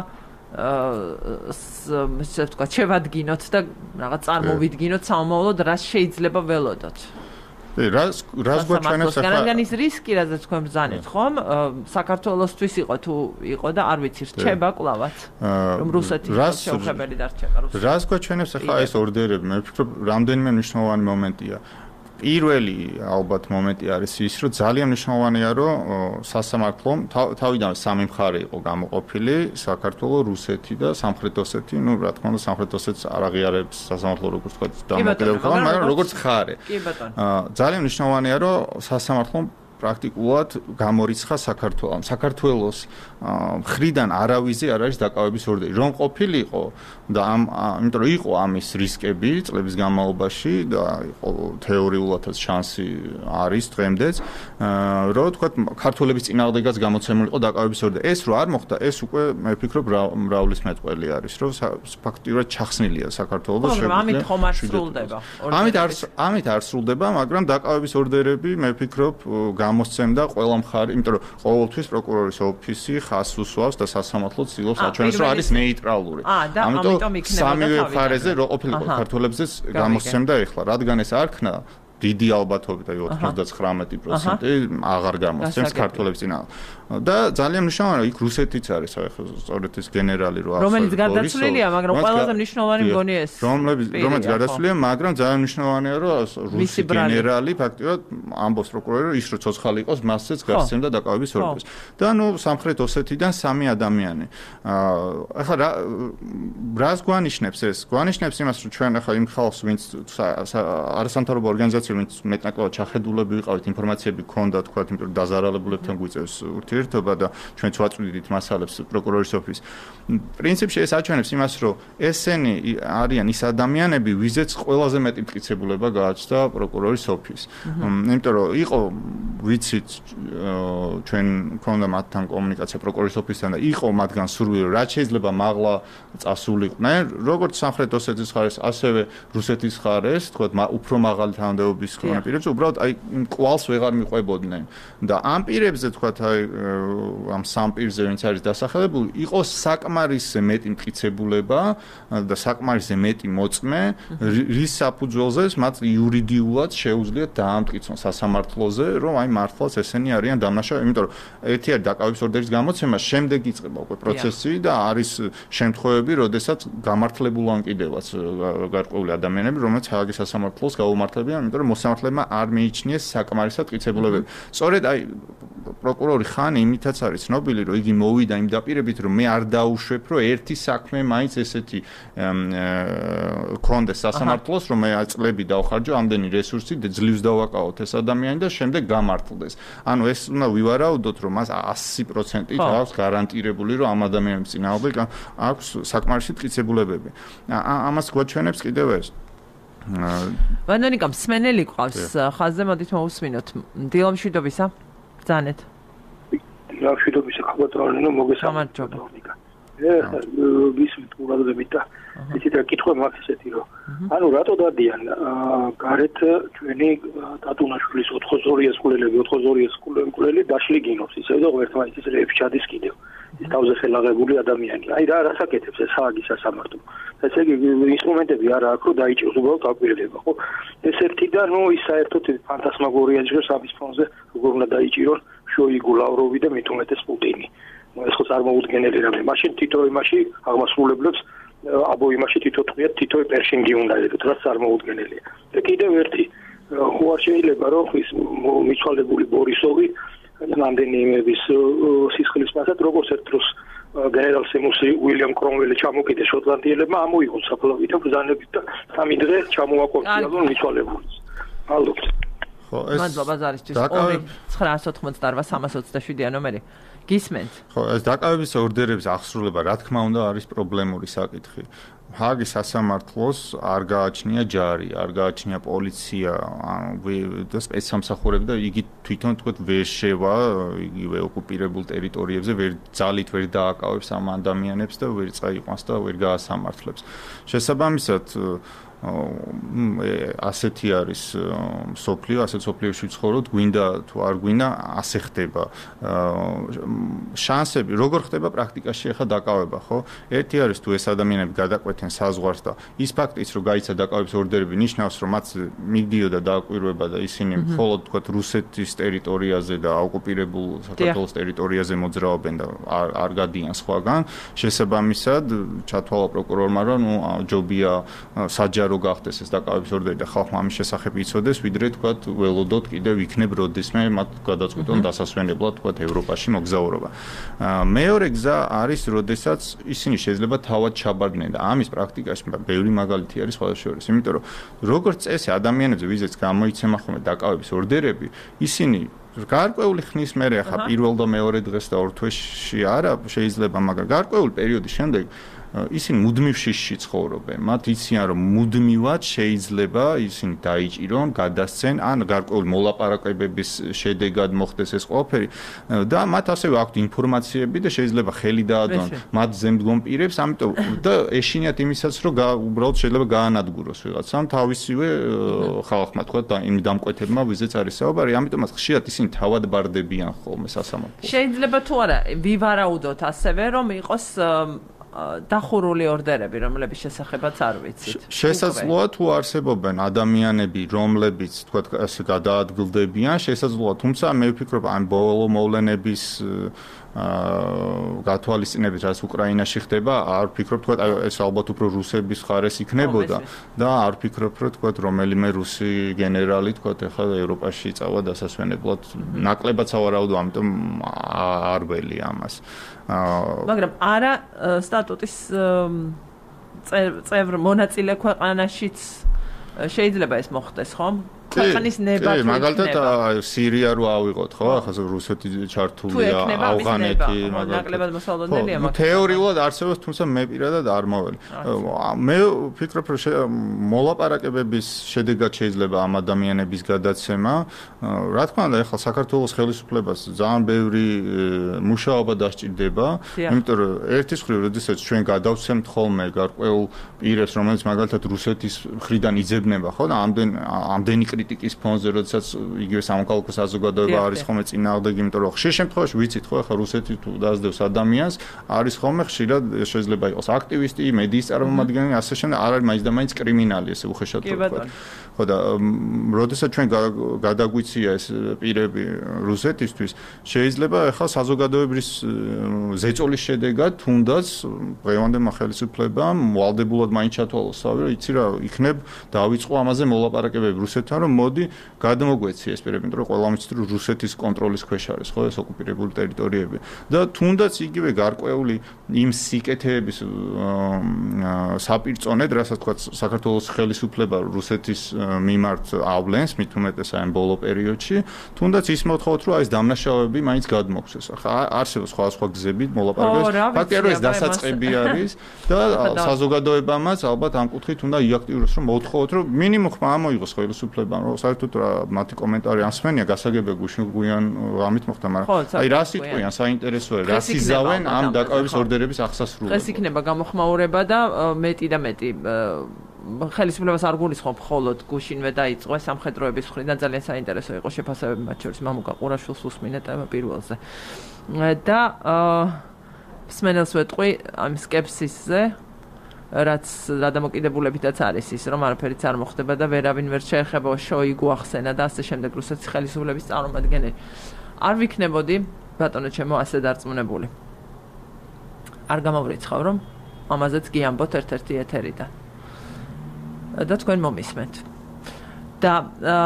ესე ვთქვა შევადგინოთ და რაღაც წარმოვიდგინოთ სამომავლოდ რა შეიძლება ველოდოთ რას გვაჩვენებს ახლა განაგან ის რისკი რაზეც თქვენ ბრძანეთ ხომ საქართველოსთვის იყო თუ იყო და არ ვიცი რჩება კლავად რომ რუსეთი შეუხებელი დარჩება რუსეთი რას გვაჩვენებს ახლა ეს ორდერები მე ვფიქრობ რამდენიმე მნიშვნელოვანი მომენტია პირველი ალბათ მომენტი არის ის რომ ძალიან მნიშვნელოვანია რომ სასამართლომ თავიდანვე სამი მხარე იყო გამოყოფილი საქართველო, რუსეთი და სამხრეთ ოსეთი, ну რა თქმა უნდა სამხრეთ ოსეთს არ აღიარებს სასამართლო როგორც თქვა დამოკიდებულება, მაგრამ როგორც მხარე. ძალიან მნიშვნელოვანია რომ სასამართლომ პრაქტიკულად გამორიცხა საქართველოს მხრიდან არავიზე არ არის დაკავების ორდერი. რომ ყოფილიყო და იმიტომ რომ იყო ამის რისკები წლების განმავლობაში და იყო თეორიულადაც შანსი არის დღემდეც, რომ თქვა ქართველების წინააღმდეგაც გამოცემულიყო დაკავების ორდერი. ეს რო არ მოხდა, ეს უკვე მე ვფიქრობ მრავლის მეტყველი არის, რომ ფაქტიურად ჩახსნილია საქართველოს შეგვიძლია. ამით ხომ არ სრულდება. ამით არ სრულდება, მაგრამ დაკავების ორდერები მე ვფიქრობ გამოსცემდა ყველა მხარე, იმიტომ რომ ყოველთვის პროკურორის ოფისი ხას უსვავს და სასამართლო ცდილობს აჩვენოს, რომ არის ნეიტრალური. ამიტომ სამივე მხარეზე რო ყოფილიყო ქართველებზეც გამოსცემდა ეხლა, რადგან ეს არ ქნა დიდი ალბათობით აი 99% აღარ გამოსცემს ქართველებს წინააღმდეგ. და ძალიან მნიშვნელოვანია იქ რუსეთიც არის ახლა სწორედ ეს გენერალი რო ახლა რომელიც გარდაცვლილია, მაგრამ ყველაზე მნიშვნელოვანი მგონია ეს. რომელიც გარდაცვლილია, მაგრამ ძალიან მნიშვნელოვანია რომ რუსი გენერალი ფაქტიურად ამბობს პროკურორი რომ ის რო ცოცხალი იყოს, მასზეც გასცემდა დაკავების ორდერს. და ნუ სამხრეთ ოსეთიდან 3 ადამიანი. ახლა რას გვანიშნებს ეს? გვანიშნებს იმას რომ ჩვენ ახლა იმ ხალხს ვინც არასამთავრობო ორგანიზაცია ვინც მეტნაკლებად ჩახედულები ვიყავით, ინფორმაციები გქონდა, თქვა, იმიტომ რომ დაზარალებულებთან გვიწევს ურთიერთობა და ჩვენც ვაწვდით მასალებს პროკურორის ოფისს. პრინციპში ეს აჩვენებს იმას, რომ ესენი არიან ის ადამიანები, ვიზეც ყველაზე მეტი მტკიცებულება გააჩნდა პროკურორის ოფისს. იმიტომ რომ იყო ვიცით ჩვენ გქონდა მათთან კომუნიკაცია პროკურორის ოფისთან და იყო მათგან სურვილი, რომ რაც შეიძლება მაღლა წასულიყვნენ, როგორც სამხრეთ ოსეთის მხარეს, ასევე რუსეთის მხარეს, თქვა, უფრო მაღალი თანამდებობის პირებს, უბრალოდ აი კვალს ვეღარ მიყვებოდნენ. და ამ პირებზე თქვა, აი ამ სამ პირზე ვინც არის დასახელებული, იყო საკმარისზე მეტი მტკიცებულება და საკმარისზე მეტი მოწმე, რის საფუძველზეც მათ იურიდიულად შეუძლიათ დაამტკიცონ სასამართლოზე, რომ აი მართლაც ესენი არიან დამნაშავე, იმიტომ რომ ერთი არის დაკავების ორდერის გამოცემა, შემდეგ იწყება უკვე პროცესი და არის შემთხვევები, როდესაც გამართლებულან კიდევაც გარკვეული ადამიანები, რომელიც ჰააგის სასამართლოს გაუმართლებიან, იმიტომ რომ მოსამართლებმა არ მიიჩნიეს საკმარისად მტკიცებულებები. სწორედ აი პროკურორი ხანი იმითაც არის ცნობილი, რომ იგი მოვიდა იმ დაპირებით, რომ მე არ დაუშვებ, რომ ერთი საქმე მაინც ესეთი კონდეს სასამართლოს, რომ მე წლები დავხარჯო ამდენი რესურსი და ძლივს დავაკავოთ ეს ადამიანი და შემდეგ გამართლდეს. ანუ ეს უნდა ვივარაუდოთ, რომ მას 100%-ით აქვს გარანტირებული, რომ ამ ადამიანის წინააღმდეგ აქვს საკმარისი მტკიცებულებები. ამას გვაჩვენებს კიდევ ეს ვანონიკა მსმენელი ყავს ხაზზე მოდით მოусმინოთ დილამშვიდობისა ბრძანეთ დილამშვიდობისა ხალხოტრონინო მოგესალმებით გისმით ყურადღებით და ისეთი კითხვა მაქვს ესეთი რომ ანუ რატო დადიან გარეთ ჩვენი დატუნაშვილის 82 სკოლელები 82 სკოლელი დაშლიგინობს ისე და ერთმანეთის რეებში ჩადის კიდევ ის თავზე ხელაღებული ადამიანი აი რა საკეთებს ეს ჰააგის სასამართლო ესე იგი ინსტრუმენტები არ აქვს რომ დაიჭიროს უბრალოდ აკვირდება ხო ეს ერთი და ნუ ის საერთოდ ფანტასმაგორია ჯერ სამის ფონზე როგორ უნდა დაიჭიროს შოიგუ, ლავროვი და მით უმეტეს პუტინი. ეს ხო წარმოუდგენელი რამე. მაშინ თითო იმაში აღმასრულებლებს აბო იმაში თითო თქვია თითო პერშინგი უნდა ეროთ, რაც წარმოუდგენელია. და კიდევ ერთი ხო არ შეიძლება რომ ის მიცვალებული ბორისოვი ნამდვილი იმების სისხლის მასად როგორც ერთ დროს გენერალ სემუსი უილიამ კრომველი ჩამოკიდეს შოტლანდიელებმა ამოიღონ საფლავი და ბრძანებით და 3 დღე ჩამოაკონტროლონ მიცვალებულს. ალბათ. ხო ეს მადლობა ზარისთვის 2-988-327 ნომერი. გისმენთ. ხო ეს დაკავების ორდერების აღსრულება რა თქმა უნდა არის პრობლემური საკითხი. ჰაგის სასამართლოს არ გააჩნია ჯარი, არ გააჩნია პოლიცია, და სპეცსამსახურები და იგი თვითონ თქვათ ვერ შევა იგივე ოკუპირებულ ტერიტორიებზე, ძალით ვერ დააკავებს ამ ადამიანებს და ვერ წაიყვანს და ვერ გაასამართლებს. შესაბამისად ასეთი არის სოფლიო, ასეთ სოფლიოში ვცხოვრობთ, გვინდა თუ არ გვინდა, ასე ხდება. შანსები როგორ ხდება პრაქტიკაში ახლა დაკავება, ხო? ერთი არის თუ ეს ადამიანები გადაყვეთენ საზღვარს და ის ფაქტიც რომ გაიცა დაკავების ორდერები ნიშნავს რომ მათ მიდიოდა დააკვირვება და ისინი მხოლოდ თქვათ რუსეთის ტერიტორიაზე და ოკუპირებულ საქართველოს ტერიტორიაზე მოძრაობენ და არ გადიან სხვაგან. შესაბამისად ჩათვალა პროკურორმა რომ ჯობია საჯარო გახდეს ეს დაკავების ორდერი და ხალხმა ამის შესახებ იცოდეს, ვიდრე თქვათ ველოდოთ კიდევ იქნებ როდესმე მათ გადაწყვიტონ დასასვენებლად თქვათ ევროპაში მოგზაურობა. მეორე გზა არის, როდესაც ისინი შეიძლება თავად ჩაბარდნენ და ამის პრაქტიკაში ბევრი მაგალითი არის სხვადასხვა შორის, იმიტომ რომ როგორც წესი ადამიანებზე, ვიზეც გამოიცემა ხოლმე დაკავების ორდერები, ისინი გარკვეული ხნის მერე ახლა პირველ და მეორე დღეს და ორ თვეში არა შეიძლება, მაგრამ გარკვეული პერიოდის შემდეგ ისინი მუდმივ შიშში ცხოვრობენ. მათ იციან რომ მუდმივად შეიძლება ისინი დაიჭირონ, გადასცენ ან გარკვეული მოლაპარაკებების შედეგად მოხდეს ეს ყველაფერი და მათ ასევე აქვთ ინფორმაციები და შეიძლება ხელი დაადონ მათ ზემდგომ პირებს, ამიტომ და ეშინიათ იმისაც რომ უბრალოდ შეიძლება გაანადგუროს ვიღაცამ თავისივე ხალხმა თქვა და იმ დამკვეთებმა ვიზეც არის საუბარი, ამიტომაც ხშირად ისინი თავად ბარდებიან ხოლმე სასამართლოს. შეიძლება თუ არა ვივარაუდოთ ასევე რომ იყოს დახურული ორდერები, რომლების შესახებაც არ ვიცით. შესაძლოა თუ არსებობენ ადამიანები, რომლებიც თქვათ ასე გადაადგილდებიან, შესაძლოა, თუმცა მე ვფიქრობ ამ ბოლო მოვლენების გათვალისწინებით, რაც უკრაინაში ხდება, არ ვფიქრობ, თქვათ ეს ალბათ უფრო რუსების ხარეს იქნებოდა და არ ვფიქრობ, რომ თქვათ რომელიმე რუსი გენერალი თქვათ ახლა ევროპაში წავა დასასვენებლად. ნაკლებად სავარაუდო, ამიტომ არ ველი ამას. მაგრამ არა სტატუტის წევრ მონაწილე ქვეყანაშიც შეიძლება ეს მოხდეს, ხომ? ქვეყნის ნება თუ მაგალითად სირია რო ავიღოთ, ხო? ახლა რუსეთი ჩართულია, ავღანეთი, ნაკლებად მოსალოდნელია, მაგრამ თეორიულად არსებობს, თუმცა მე პირადად არ მოველი. მე ვფიქრობ, რომ მოლაპარაკებების შედეგად შეიძლება ამ ადამიანების გადაცემა. რა თქმა უნდა, ახლა საქართველოს ხელისუფლებას ძალიან ბევრი მუშაობა დასჭირდება, იმიტომ რომ ერთის მხრივ, როდესაც ჩვენ გადავცემთ ხოლმე გარკვეულ პირებს, რომელიც მაგალითად რუსეთის მხრიდან იძებნება, ხო? და ამდენი კრიტიკის ფონზე, როდესაც იგივე სამოქალაქო საზოგადოება არის ხოლმე წინააღმდეგ, იმიტომ რომ ხშირ შემთხვევაში ვიცით, ხო, ახლა რუსეთი თუ დაასდევს ადამიანს, არის ხოლმე ხშირად შეიძლება იყოს აქტივისტი, მედიის წარმომადგენელი, ასე შემდეგ, არ არის მაინც და მაინც კრიმინალი, ესე უხეშად ვთქვათ. ხო და როდესაც ჩვენ გადაგვიცია ეს პირები რუსეთისთვის, შეიძლება ახლა საზოგადოების ზეწოლის შედეგად თუნდაც დღევანდელმა ხელისუფლებამ ვალდებულად მაინც ჩათვალოს თავი, რომ იცი რა, იქნებ დავიწყო ამაზე მოლაპარაკებები რუსეთთან, რომ მოდი გადმოგვეცი ეს პირები, იმიტომ რომ ყველა ვიცით, რომ რუსეთის კონტროლის ქვეშ არის, ხო, ეს ოკუპირებული ტერიტორიები და თუნდაც იგივე გარკვეული იმ სიკეთეების საპირწონედ, რასაც თქვა საქართველოს ხელისუფლება რუსეთის მიმართ ავლენს, მით უმეტეს აი ამ ბოლო პერიოდში, თუნდაც ის მოთხოვოთ, რომ აი ეს დამნაშავეები მაინც გადმოგვცეს. ახლა არსებობს სხვა გზები მოლაპარაკებების, ფაქტია, რომ ეს დასაწყები არის და საზოგადოებამაც ალბათ ამ კუთხით უნდა იაქტიუროს, რომ მოთხოვოთ, რომ მინიმუმ ხმა ამოიღოს ხელისუფლებამ, რომ საერთოდ რა მათი კომენტარი ასმენია, გასაგებია გუშინგვიან ამით მოხდა, მაგრამ აი რა სიტყვიან, საინტერესოა, რა სიზავენ ამ დაკავების ორდერების აღსასრულებლად. ეს იქნება გამოხმაურება და მეტი და მეტი ხელისუფლებას არ გულისხმობ მხოლოდ გუშინვე დაიწყო სამხედროების მხრიდან ძალიან საინტერესო იყო შეფასებები მათ შორის მამუკა ყურაშვილს უსმინეთ ამ პირველზე და მსმენელს ვეტყვი ამ სკეპსისზე რაც გადამოკიდებულებითაც არის ის რომ არაფერიც არ მოხდება და ვერავინ ვერ შეეხება შოიგუ ახსენა და ასე შემდეგ რუსეთის ხელისუფლების წარმომადგენელი არ ვიქნებოდი ბატონო ჩემო ასე დარწმუნებული. არ გამოვრიცხავ რომ ამაზეც გიამბოთ ერთ-ერთი ეთერიდან. და თქვენ მომისმენთ. და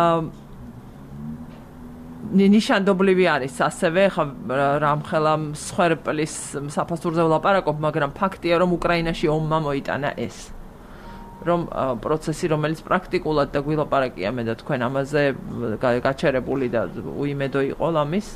ნიშანდობლივი არის ასევე ხა რამხელა მსხვერპლის საფასურზე ვლაპარაკობ, მაგრამ ფაქტია რომ უკრაინაში ომმა მოიტანა ეს. რომ პროცესი რომელიც პრაქტიკულად და გვილაპარაკია მე და თქვენ ამაზე გაჩერებული და უიმედო იყო ლამის.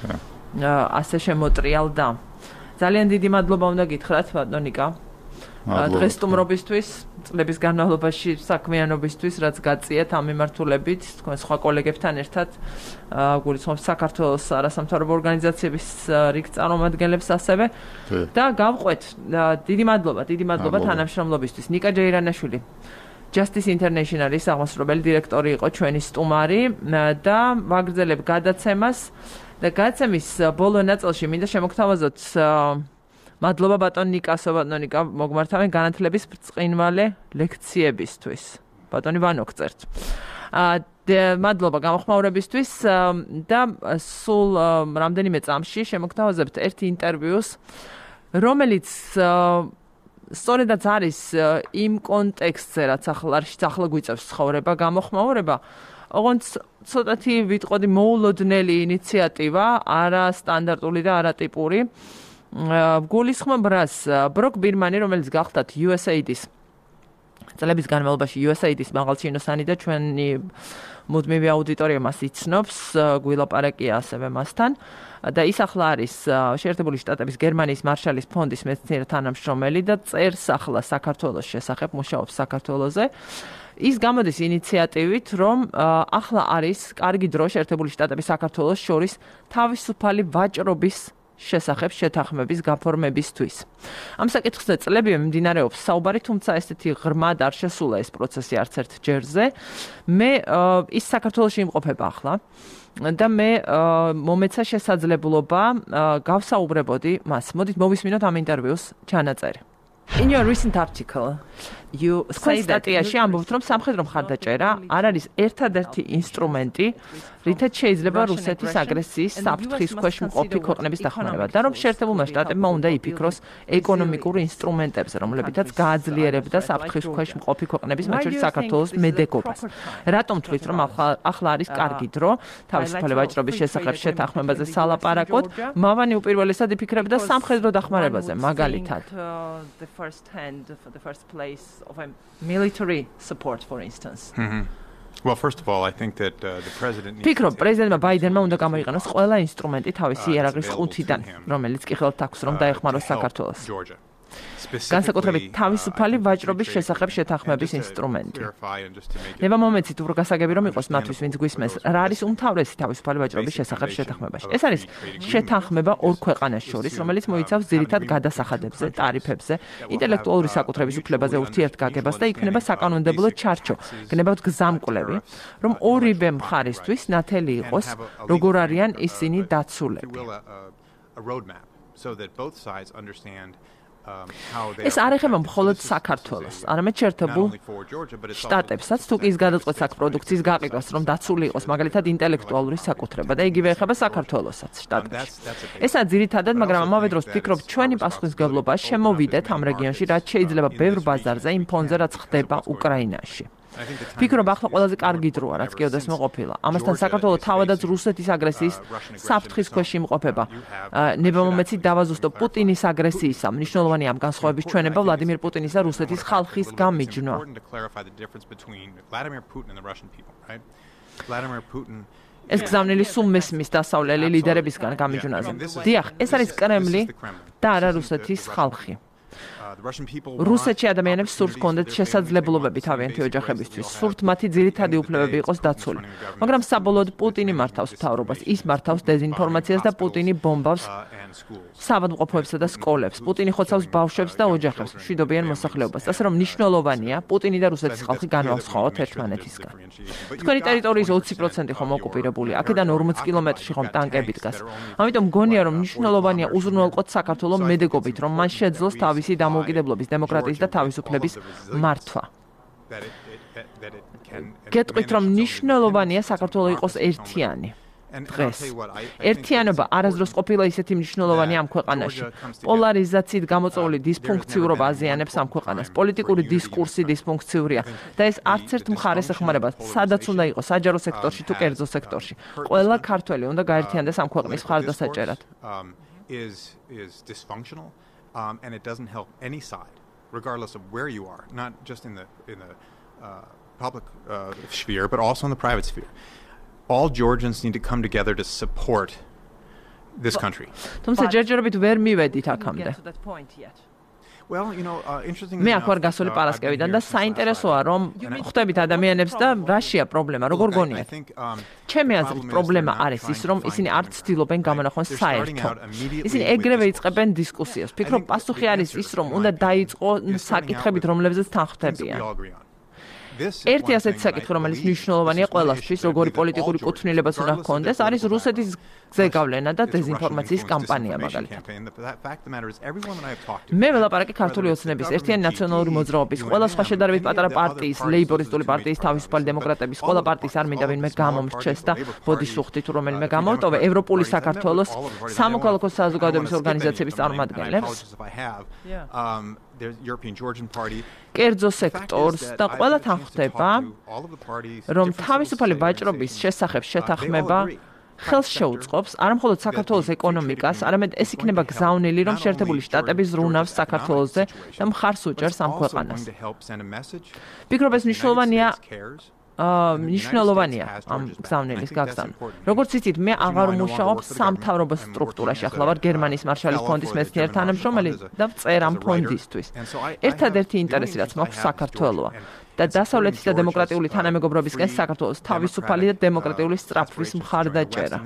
ასე შემოტრიალდა. ძალიან დიდი მადლობა უნდა გითხრათ ბატონიკა. დღეს სტუმრობისთვის, წლების განმავლობაში საქმიანობისთვის, რაც გაწიეთ ამ მიმართულებით, თქვენ სხვა კოლეგებთან ერთად, გულისხმობ საქართველოს არასამთავრობო ორგანიზაციების რიგ წარმომადგენლებს ასევე და გავყვეთ. დიდი მადლობა თანამშრომლობისთვის. ნიკა ჯეირანაშვილი, Justice International-ის აღმასრულებელი დირექტორი იყო ჩვენი სტუმარი და ვაგრძელებ გადაცემას და გადაცემის ბოლო ნაწილში მინდა შემოგთავაზოთ მადლობა ბატონ ნიკასო, ბატონიკა მოგმართავენ განათლების ბრწყინვალე ლექციებისთვის. ბატონი ვანო გწერთ. მადლობა გამოხმაურებისთვის და სულ რამდენიმე წამში შემოგთავაზებთ ერთი ინტერვიუს, რომელიც სწორედაც არის იმ კონტექსტზე, რაც ახლა გვიწევს ცხოვრება, გამოხმაურება, ოღონდ ცოტათი ვიტყოდი მოულოდნელი ინიციატივა, არა სტანდარტული და არა ტიპური. გულისხმობ რას ბროკ ბირმანი, რომელიც გახდათ USAID-ის წლების განმავლობაში USAID-ის მაღალჩინოსანი და ჩვენი მუდმივი აუდიტორია მას იცნობს, გვილაპარაკია ასევე მასთან და ის ახლა არის შეერთებული შტატების გერმანიის მარშალის ფონდის მეცნიერ თანამშრომელი და წერს ახლა საქართველოს შესახებ, მუშაობს საქართველოზე. ის გამოდის ინიციატივით, რომ ახლა არის კარგი დრო შეერთებული შტატების საქართველოს შორის თავისუფალი ვაჭრობის შესახებ შეთანხმების გაფორმებისთვის. ამ საკითხზე წლები მიმდინარეობს საუბარი, თუმცა ესეთი ღრმად არ შესულა ეს პროცესი არც ერთ ჯერზე. მე ის საქართველოში იმყოფება ახლა და მე მომეცა შესაძლებლობა გავსაუბრებოდი მას. მოდით მოვისმინოთ ამ ინტერვიუს ჩანაწერი. In your recent article, you say that ამბობთ, რომ სამხედრო მხარდაჭერა არ არის ერთადერთი ინსტრუმენტი, რითაც შეიძლება რუსეთის აგრესიის საფრთხის ქვეშ მყოფი ქვეყნების დახმარება და რომ შეერთებულმა შტატებმა უნდა იფიქროს ეკონომიკურ ინსტრუმენტებზე, რომლებითაც გააძლიერებდა საფრთხის ქვეშ მყოფი ქვეყნების, მათ შორის საქართველოს მედეკობას. რატომ თვლით, რომ ახლა არის კარგი დრო თავისუფალი ვაჭრობის შესახებ შეთანხმებაზე სალაპარაკოთ? მავანი უპირველესად იფიქრებდა სამხედრო დახმარებაზე, მაგალითად. The first place of a military support, for instance. Well, first of all, I think that the president ფიქრობ, პრეზიდენტმა ბაიდენმა უნდა გამოიყენოს ყველა ინსტრუმენტი თავისი იარაღის ყუთიდან, რომელიც კი ხელთ აქვს, რომ დაეხმაროს საქართველოს. განსაკუთრებით თავისუფალი ვაჭრობის შესახებ შეთანხმების ინსტრუმენტი. ნება მომეცით უფრო გასაგები რომ იყოს მათთვის, ვინც გვისმენს, რა არის უმთავრესი თავისუფალი ვაჭრობის შესახებ შეთანხმებაში. ეს არის შეთანხმება ორ ქვეყანას შორის, რომელიც მოიცავს ძირითად გადასახადებზე, ტარიფებზე, ინტელექტუალური საკუთრების უფლებაზე ურთიერთგაგებას და იქნება საკანონმდებლო ჩარჩო, გნებავთ გზამკვლევი, რომ ორივე მხარისთვის ნათელი იყოს, როგორ არიან ისინი დაცულები. ეს არ ეხება მხოლოდ საქართველოს, არამედ შეერთებულ შტატებსაც, თუ კი ის გადაწყვეტს აქ პროდუქციის გაყიდვას, რომ დაცული იყოს მაგალითად ინტელექტუალური საკუთრება და იგივე ეხება საქართველოსაც შტატებში. ესაა ძირითადად, მაგრამ ამავე დროს ვფიქრობ, ჩვენი პასუხისმგებლობა შემოვიდეთ ამ რეგიონში, რაც შეიძლება ბევრ ბაზარზე იმ ფონზე, რაც ხდება უკრაინაში. ფიქრობ, ახლა ყველაზე კარგი დროა, რაც კიდევ მოყოფილა. ამასთან საქართველოს თავადაც რუსეთის აგრესიის საფრთხის ქვეშ იმყოფება. ნება მომეცით დავაზუსტო პუტინის აგრესიისა მნიშვნელოვანი ამ განსხვავების ჩვენება ვლადიმირ პუტინის და რუსეთის ხალხის გამიჯვნა. ეს გზავნილი სულ მესმის დასავლელი ლიდერებისგან გამიჯვნაზე. დიახ, ეს არის კრემლი და არა რუსეთის ხალხი. რუსეთში ადამიანებს სურთ კონდეთ შესაძლებლობები თავიანთი ოჯახებისთვის, სურთ მათი ძირითადი უფლებები იყოს დაცული. მაგრამ საბოლოოდ პუტინი მართავს მთავრობას, ის მართავს დეზინფორმაციას და პუტინი ბომბავს საავადმყოფოებსა და სკოლებს. პუტინი ხოცავს ბავშვებს და ოჯახებს, მშვიდობიან მოსახლეობას. ასე რომ მნიშვნელოვანია პუტინი და რუსეთის ხალხი განვასხვაოთ ერთმანეთისგან. თქვენი ტერიტორიის 20% ხომ ოკუპირებული, აქედან 40 კილომეტრში ხომ ტანკები დგას. ამიტომ მგონია რომ მნიშვნელოვანია უზრუნველყოთ საქართველოს მედეკობით, რომ მან შეძლოს თავისი დამოუკიდებლობის, დემოკრატიის და თავისუფლების მართვა. გეტყვით რომ მნიშვნელოვანია საქართველოს იყოს ერთიანი. დღეს. ერთიანობა არასდროს ყოფილა ისეთი მნიშვნელოვანი ამ ქვეყანაში. პოლარიზაციით გამოწვეული დისფუნქციურობა აზიანებს ამ ქვეყანას. პოლიტიკური დისკურსი დისფუნქციურია და ეს არც ერთ მხარეს ეხმარება, სადაც უნდა იყოს, საჯარო სექტორში თუ კერძო სექტორში. ყველა ქართველი უნდა გაერთიანდეს ამ ქვეყნის მხარდასაჭერად. is dysfunctional and it doesn't help any side regardless of where you are, not just in the public sphere but also in the private sphere. All Georgians need to come together to support this country. თუმცა ჯერჯერობით ვერ მივედით აქამდე. Well, interestingly მე აქ ვარ გასული პარასკევიდან და საინტერესოა რომ ხვდებით ადამიანებს და რაშია პრობლემა, როგორ გონიათ? ჩემი აზრით პრობლემა არის ის, რომ ისინი არ ცდილობენ გამონახონ საერთო. ისინი ეგრევე იწყებენ დისკუსიას. ფიქრობ, პასუხი არის ის, რომ უნდა დაიწყო საკითხებით, რომლებზეც თან ხვდებიან. ერთი ასეთი საკითხი, რომელიც მნიშვნელოვანია ყველასთვის, როგორი პოლიტიკური კუთვნილებაც უნდა ჰქონდეს, არის რუსეთის გზეგავლენა და დეზინფორმაციის კამპანია მაგალითად. მე ველაპარაკე ქართული ოცნების, ერთიანი ნაციონალური მოძრაობის, ყველა სხვა შედარებით პატარა პარტიის, ლეიბორისტული პარტიის, თავისუფალი დემოკრატების, ყველა პარტიის არ მინდა ვინმე გამომრჩეს და ბოდიშუხტი თუ რომელიმე გამოვტოვე, ევროპული საქართველოს სამოქალაქო საზოგადოების ორგანიზაციების წარმომადგენლებს. There's European Georgian Party. კერძო სექტორს და ყველა თან ხვდება, რომ თავისუფალი ვაჭრობის შესახებ შეთანხმება ხელს შეუწყობს არა მხოლოდ საქართველოს ეკონომიკას, არამედ ეს იქნება გზავნილი, რომ შეერთებული შტატები ზრუნავს საქართველოსზე და მხარს უჭერს ამ ქვეყანას. ფიქრობ, ეს მნიშვნელოვანია ამ გზავნილის გაგზავნა. როგორც იცით, მე აღარ მუშაობ სამთავრობო სტრუქტურაში, ახლა ვარ გერმანიის მარშალის ფონდის მეცნიერ თანამშრომელი და ვწერ ამ ფონდისთვის. ერთადერთი ინტერესი, რაც მაქვს საქართველოა და დასავლეთის და დემოკრატიული თანამეგობრობისკენ საქართველოს თავისუფალი და დემოკრატიული სწრაფვის მხარდაჭერა.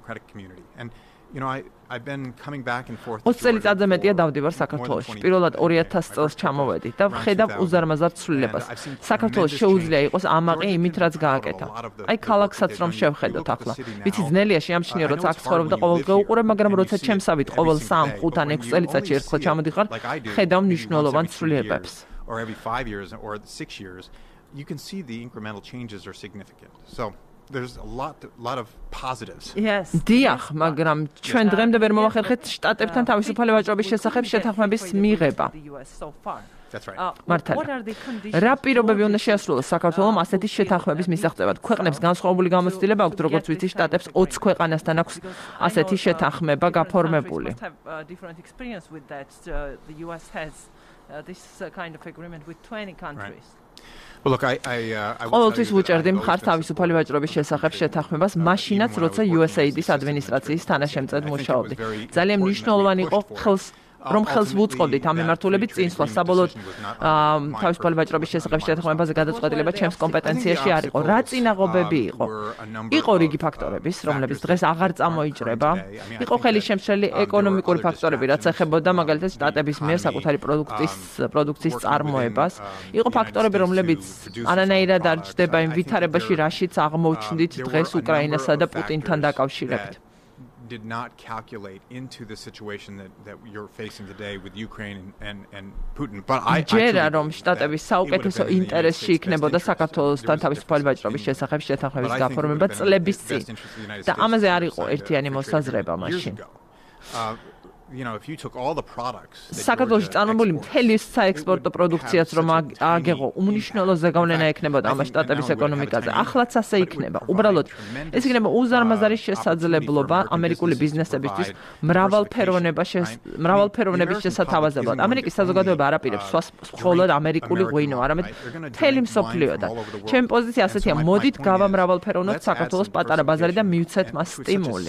I've been coming back and forth. 20 წელიწადზე მეტია დავდივარ საქართველოში. პირველად 2000 წელს ჩამოვედი და ვხედავ უზარმაზარ ცვლილებას. საქართველოს შეუძლია იყოს ამაყი იმით, რაც გააკეთა. აი ქალაქსაც რომ შევხედოთ ახლა. ვიცი ძნელია შეამჩნიო, როცა აქ ცხოვრობ და ყოველდღე უყურებ, მაგრამ როცა ჩემსავით ყოველ 3, 5 ან 6 წელიწადში ერთხელ ჩამოდიხარ, ხედავ მნიშვნელოვან ცვლილებებს. Or every 5 years or 6 years, you can see the incremental changes are significant. So there's a lot of positives. Yes. დიახ, მაგრამ ჩვენ დღემდე ვერ მომახერხეთ შტატებთან თავისუფალი ვაჭრობის შესახებ შეთანხმების მიღება. That's right. მართალია. რა პირობები უნდა შეასრულოს საქართველოს ასეთი შეთანხმების მისაღწევად? ქვეყნებს განსხვავებული გამოცდილება აქვს, როგორც ვიცი, შტატებს 20 ქვეყანასთან აქვს ასეთი შეთანხმება გაფორმებული. This kind of agreement with 20 countries. Well, look, I ყოველთვის ვუჭერდი მხარს თავისუფალი ვაჭრობის შესახებ შეთანხმებას, მაშინაც როცა USAID-ის ადმინისტრაციის თანაშემწედ მუშაობდი. ძალიან მნიშვნელოვანი იყო რომ ხელს ვუწყობდით ამ მიმართულებით წინსვლა. საბოლოოდ თავისუფალი ვაჭრობის შესახებ შეთანხმებაზე გადაწყვეტილება ჩემს კომპეტენციაში არ იყო. რა წინაღობები იყო? იყო რიგი ფაქტორების, რომლებიც დღეს აღარ წამოიჭრება. იყო ხელისშემშლელი ეკონომიკური ფაქტორები, რაც ეხებოდა მაგალითად შტატების მიერ საკუთარი პროდუქციის წარმოებას. იყო ფაქტორები, რომლებიც არანაირად არ ჯდება იმ ვითარებაში, რაშიც აღმოჩნდით დღეს უკრაინასა და პუტინთან დაკავშირებით. Did not calculate into the situation that you're facing today with Ukraine and Putin. But ჯერა რომ შტატების საუკეთესო ინტერესში იქნებოდა საქართველოსთან თავისუფალი ვაჭრობის შესახებ შეთანხმების გაფორმება წლების წინ. და ამაზე არ იყო ერთიანი მოსაზრება მაშინ. If you took all the products საქართველოში წარმოებული მთელი საექსპორტო პროდუქციაც რომ აგეღო, უმნიშვნელო ზეგავლენა ექნებოდა ამ შტატების ეკონომიკაზე. ახლაც ასე იქნება. უბრალოდ ეს იქნება უზარმაზარი შესაძლებლობა ამერიკული ბიზნესებისთვის მრავალფეროვნების შესათავაზებლად. ამერიკის საზოგადოება არ აპირებს მხოლოდ ამერიკული ღვინო, არამედ მთელი მსოფლიო და ჩემი პოზიცია ასეთია, მოდით გავამრავალფეროვნოთ საქართველოს პატარა ბაზარი და მივცეთ მას სტიმული.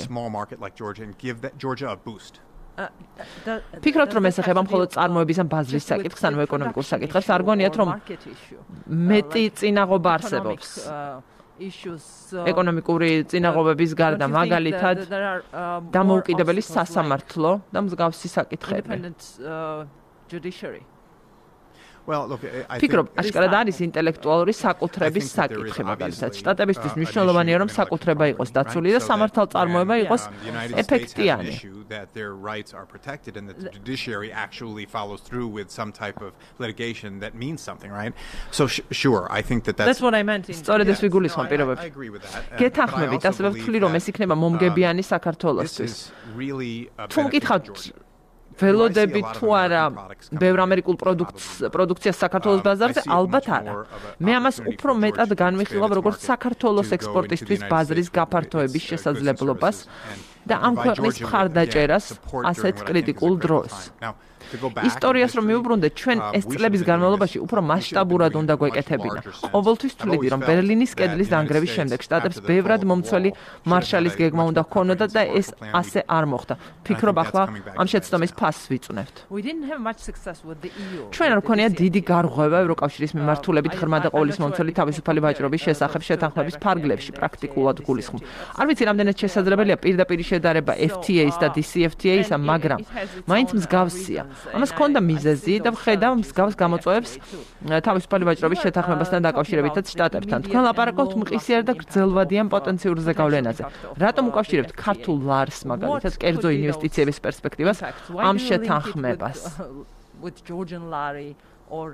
ფიქრობთ, რომ ეს ეხება მხოლოდ წარმოების ან ბაზრის საკითხს, ანუ ეკონომიკურ საკითხებს, არ გონიათ, რომ მეტი წინაღობა არსებობს ეკონომიკური წინაღობების გარდა, მაგალითად დამოუკიდებელი სასამართლო და მსგავსი საკითხები. Well, look, I ფიქრობ, think აშკარად არის ინტელექტუალური საკუთრების საკითხი, მაგალითად, შტატებისთვის მნიშვნელოვანია, რომ საკუთრება იყოს დაცული და სამართალ წარმოება იყოს ეფექტიანი. that their rights are protected and that the judiciary actually follows through with some type of litigation that means something, right? So sure, I think that's what I meant. სწორედ ეს ვიგულისხმობ პირობებში. I agree with that. გეთანხმებით, ასევე ვთვლი, რომ ეს იქნება მომგებიანი საქართველოსთვის. თუ მკითხავთ ველოდები თუ არა ბევრ ამერიკულ პროდუქციას საქართველოს ბაზარზე, ალბათ არა. მე ამას უფრო მეტად განვიხილავ როგორც საქართველოს ექსპორტისთვის ბაზრის გაფართოების შესაძლებლობას და ამ ქვეყნის მხარდაჭერას ასეთ კრიტიკულ დროს. ისტორიას რომ მივუბრუნდეთ, ჩვენ ეს წლების განმავლობაში უფრო მასშტაბურად უნდა გვეკეთებინა. ყოველთვის თვლიდი, რომ ბერლინის კედლის დანგრევის შემდეგ შტატებს ბევრად მომცველი მარშალის გეგმა უნდა ჰქონოდა და ეს ასე არ მოხდა. ფიქრობ, ახლა ამ შეცდომის ფასს ვიწვნევთ. ჩვენ არ გვქონია დიდი გარღვევა ევროკავშირის მიმართულებით ღრმა და ყოვლის მომცველი თავისუფალი ვაჭრობის შესახებ შეთანხმების ფარგლებში პრაქტიკულად გულისხმობ. არ ვიცი, რამდენად შესაძლებელია პირდაპირ შედარება FTA-ის და DCFTA-ისა, მაგრამ მაინც მსგავსია. ამას ჰქონდა მიზეზი და ვხედავ მსგავს გამოწვევებს თავისუფალი ვაჭრობის შეთანხმებასთან დაკავშირებითაც შტატებთან. თქვენ ლაპარაკობთ მყისიერ და გრძელვადიან პოტენციურ ზეგავლენაზე. რატომ უკავშირებთ ქართულ ლარს, მაგალითად, კერძო ინვესტიციების პერსპექტივას ამ შეთანხმებას? With Georgian lari or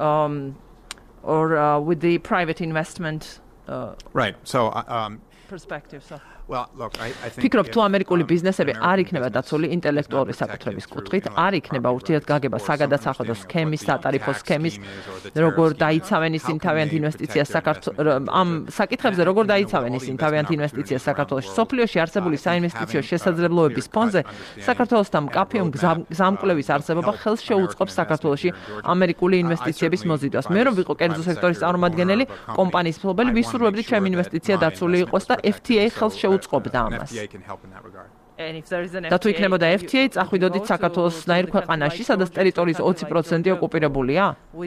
with the private investment right. So perspective. So well, look, I think ფიქრობ, თუ ამერიკული ბიზნესები არ იქნება დაცული ინტელექტუალური საკუთრების კუთხით, არ იქნება ურთიერთგაგება საგადასახადო სქემის, სატარიფო სქემის, როგორ დაიცავენ ისინი თავიანთ ინვესტიციას საქართველოს, ამ საკითხებზე როგორ დაიცავენ ისინი თავიანთ ინვესტიციას საქართველოში. სოფლიოში არსებული საინვესტიციო შესაძლებლობების ფონზე საქართველოსთან მკაფიო გზამკვლევის არსებობა ხელს შეუწყობს საქართველოში ამერიკული ინვესტიციების მოზიდვას. მე რომ ვიყო კერძო სექტორის წარმომადგენელი, კომპანიის მფლობელი, ვისურვებდი ჩემი ინვესტიცია დაცული იყოს და FTA ხელს უწყობდა ამას. და თუ იქნებოდა FTA, წახვიდოდით საქართველოსნაირ ქვეყანაში, სადაც ტერიტორიის 20% ოკუპირებულია?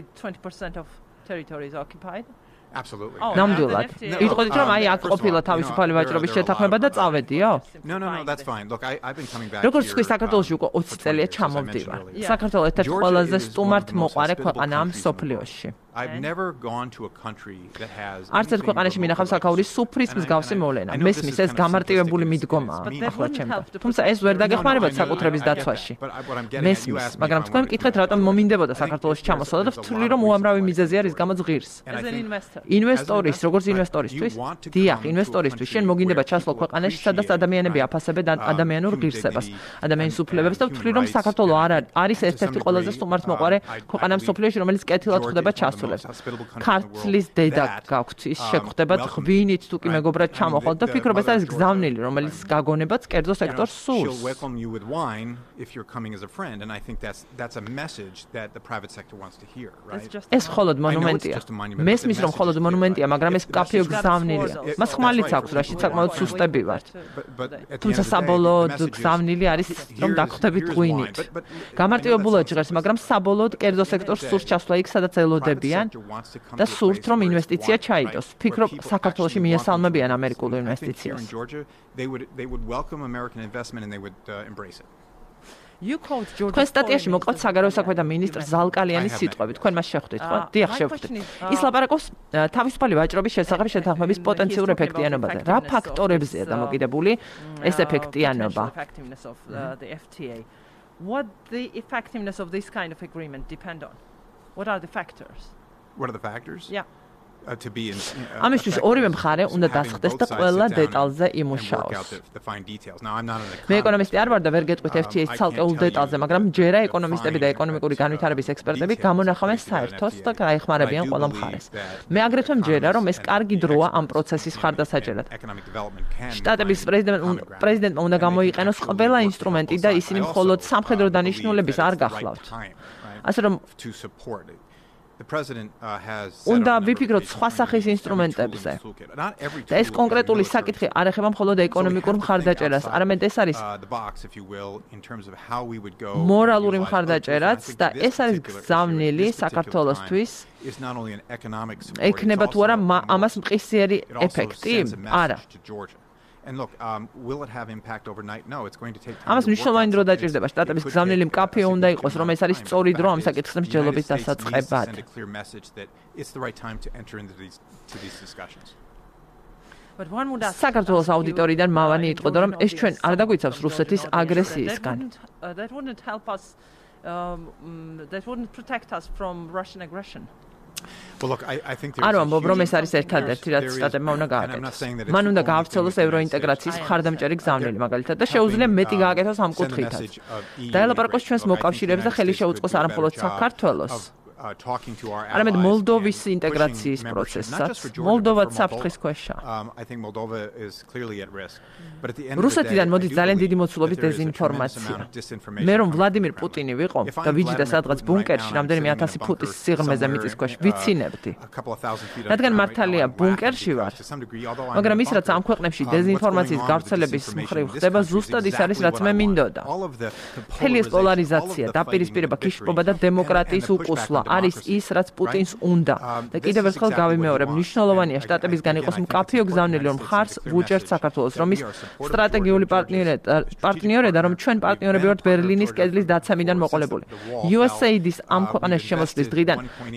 Absolutely. ნამდვილად. იტყოდით, რომ აი აქ ყოფილა თავისუფალი ვაჭრობის შეთანხმება და წავედიო? No, that's fine. Look, I've been coming back. როგორც თქვი, საქართველოში უკვე 20 წელია ჩამოვდივარ. საქართველოს ერთ-ერთი ყველაზე სტუმართ მოყარე ქვეყანაა მსოფლიოში. I've never gone to a country that has არც ერთ ქვეყანაში მინახავს საკაურის სუფრის მსგავსი მოვლენა. მესმის ეს გამარტივებული მიდგომაა ახლა ჩემთან. თუმცა ეს ვერ დაგეხმარებათ საკუთრების დაცვაში. მესმის, მაგრამ თქვენ მკითხეთ, რატომ მომინდებოდა საქართველოში ჩამოსვლა და ვთვლი, რომ უამრავი მიზეზი არის გამოც ღირს. ინვესტორის, როგორც ინვესტორისთვის, დიახ, ინვესტორისთვის შენ მოგინდება ჩასვლა ქვეყანაში, სადაც ადამიანები აფასებენ ადამიანურ ღირსებას, ადამიანის უფლებებს და ვთვლი, რომ საქართველო არის ერთ-ერთი ყველაზე სტუმართ მოყარე ქვეყანა მსოფლიოში, რომელიც კეთილად ხვდება ჩასვლას. ქართლის დედა გაქვთ, ის შეგხვდებათ ღვინით თუ კი მეგობრად ჩამოხვალთ და ფიქრობ, ეს არის გზავნილი, რომელიც გაგონებაც კერძო სექტორს სურს. ეს მხოლოდ მონუმენტია. მესმის, რომ მხოლოდ მონუმენტია, მაგრამ ეს მკაფიო გზავნილია. მას ხმალიც აქვს, რაშიც საკმაოდ სუსტები ვართ. თუმცა საბოლოოდ გზავნილი არის, რომ დაგხვდებით ღვინით. გამარტივებულად ჟღერს, მაგრამ საბოლოოდ კერძო სექტორს სურს ჩასვლა იქ, სადაც ელოდებიან და სურთ, რომ ინვესტიცია ჩაიდოს. ფიქრობ, საქართველოში მიესალმებიან ამერიკულ ინვესტიციას. თქვენ სტატიაში მოყავთ საგარეო საქმეთა მინისტრ ზალკალიანის სიტყვები. თქვენ მას შეხვდით, ხო? დიახ, შეხვდით. ის ლაპარაკობს თავისუფალი ვაჭრობის შესახებ შეთანხმების პოტენციურ ეფექტიანობაზე. რა ფაქტორებზეა დამოკიდებული ეს ეფექტიანობა? What the effectiveness of this kind of agreement depend on? What are the factors? What are the factors? Yeah. To be in ამისთვის ორივე მხარე უნდა დასხდეს და ყველა დეტალზე იმუშაოს. მე ეკონომისტი არ ვარ და ვერ გეტყვით FTA-ის ცალკეულ დეტალზე, მაგრამ ჯერა ეკონომისტები და ეკონომიკური განვითარების ექსპერტები გამონახავენ საერთოს და გაეხმარებიან ყველა მხარეს. მე აგრეთვე მჯერა, რომ ეს კარგი დროა ამ პროცესის მხარდასაჭერად. შტატების პრეზიდენტმა უნდა გამოიყენოს ყველა ინსტრუმენტი და ისინი მხოლოდ სამხედრო დანიშნულების არ გახლავთ. ასე რომ უნდა ვიფიქროთ სხვა სახის ინსტრუმენტებზე. და ეს კონკრეტული საკითხი არ ეხება მხოლოდ ეკონომიკურ მხარდაჭერას, არამედ ეს არის მორალური მხარდაჭერაც და ეს არის გზავნილი საქართველოსთვის. ექნება თუ არა ამას მყისიერი ეფექტი? არა. And look, will it have impact overnight? No, it's going to take time. ამას მნიშვნელოვანი დრო დაჭირდება. შტატების გზავნილი მკაფიო უნდა იყოს, რომ ეს არის სწორი დრო ამ საკითხის მსჯელობის დასაწყებად. It's the right time to enter into these discussions. საქართველოს აუდიტორიდან მავანი იტყოდა, რომ ეს ჩვენ არ დაგვიცავს რუსეთის აგრესიისგან. That wouldn't help us that wouldn't protect us from Russian aggression. Well, look, I think არ ვამბობ, რომ ეს არის ერთადერთი, რაც შტატებმა უნდა გააკეთოს. მან უნდა გაავრცელოს ევროინტეგრაციის მხარდამჭერი გზავნილი, მაგალითად, და შეუძლია მეტი გააკეთოს ამ კუთხითაც. დაელაპარაკოს ჩვენს მოკავშირეებს და ხელი შეუწყოს არა მხოლოდ საქართველოს, არამედ მოლდოვის ინტეგრაციის პროცესსაც. მოლდოვაც საფრთხის ქვეშა. რუსეთიდან მოდის ძალიან დიდი მოცულობის დეზინფორმაცია. მე რომ ვლადიმირ პუტინი ვიყო და ვიჯდა სადღაც ბუნკერში რამდენიმე 1000 ფუტის სიღრმეზე მიწისქვეშ ვიცინებდი. რადგან მართალია ბუნკერში ვარ, მაგრამ ის რაც ამ ქვეყნებში დეზინფორმაციის გავრცელების მხრივ ხდება, ზუსტად ის არის რაც მე მინდოდა. მთელი ეს პოლარიზაცია, დაპირისპირება, ქიშბობა და დემოკრატიის უკუსლა არის ის, რაც პუტინს უნდა. და კიდევ ერთხელ გავიმეორებ, მნიშვნელოვანია შტატებისგან იყოს მკაფიო გზავნილი, რომ ხარს ვუჭერთ საქართველოს, რომ ის სტრატეგიული პარტნიორია, რომ ჩვენ პარტნიორები ვართ ბერლინის კედლის დაცემიდან მოყოლებული. USAID-ის ამ ქვეყანაში შემოსვლის დღიდან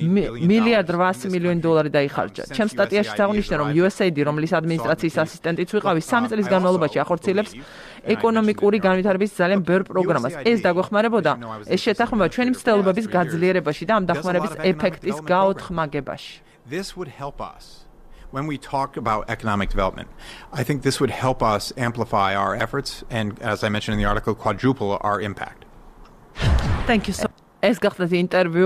$1.8 მილიარდი დაიხარჯა. ჩემს სტატიაში აღნიშნე, რომ USAID, რომლის ადმინისტრაციის ასისტენტიც ვიყავი, 3 წლის განმავლობაში ახორციელებს ეკონომიკური განვითარების ძალიან ბევრ პროგრამას. ეს დაგვეხმარებოდა ეს შეთანხმება ჩვენი მცდელობების გაძლიერებაში და ამ დახმარების ეფექტის გაოთხმაგებაში. This would help us. When we talk about economic development, I think this would help us amplify our efforts and, as I mentioned in the article, quadruple our impact. Thank you so much. ეს გახდათ ინტერვიუ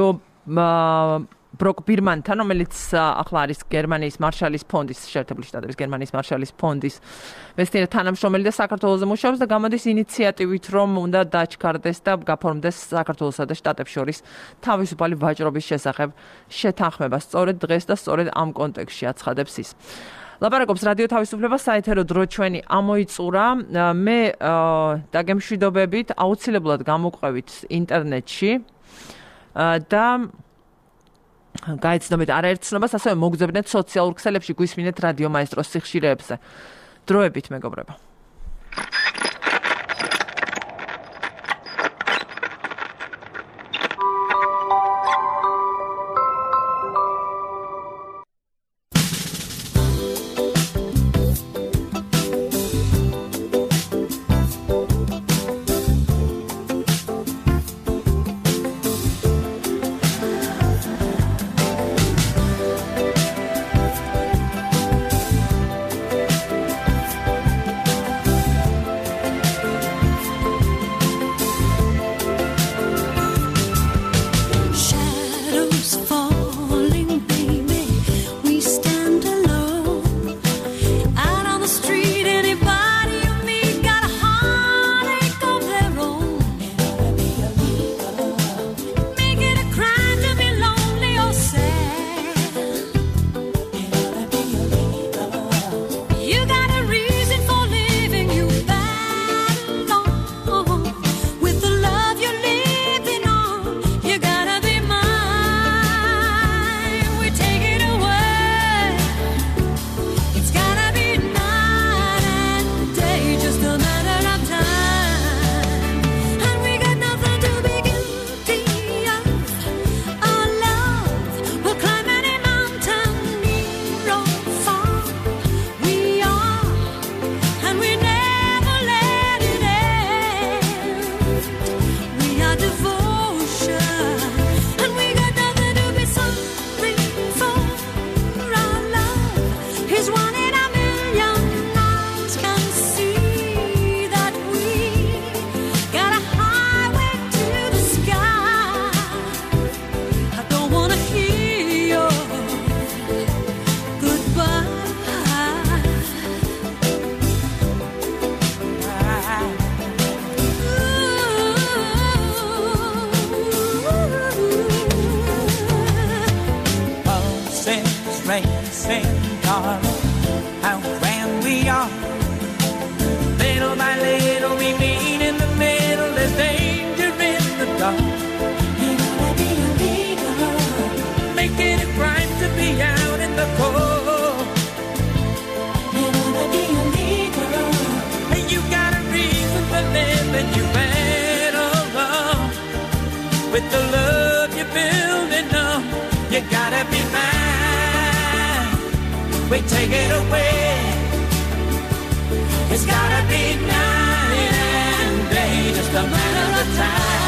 ბროკ ბირმანთან, რომელიც ახლა არის გერმანიის მარშალის ფონდის, შეერთებული შტატების გერმანიის მარშალის ფონდის მეცნიერ თანამშრომელი და საქართველოზე მუშაობს და გამოდის ინიციატივით, რომ უნდა დაჩქარდეს და გაფორმდეს საქართველოსა და შტატებს შორის თავისუფალი ვაჭრობის შესახებ შეთანხმება. სწორედ დღეს და სწორედ ამ კონტექსტში აცხადებს ის. ლაპარაკობს რადიო თავისუფლება, საეთერო დრო ჩვენი ამოიწურა. მე დაგემშვიდობებით, აუცილებლად გამოყვებით ინტერნეტში და გაიცნობთ არაერთ ცნობას, ასევე მოგძებნეთ სოციალურ ქსელებში, გვისმინეთ რადიო მაესტროს სიხშირეებზე. დროებით, მეგობრებო. Be a leader. we take it away. It's gotta be night and day, just a matter of time.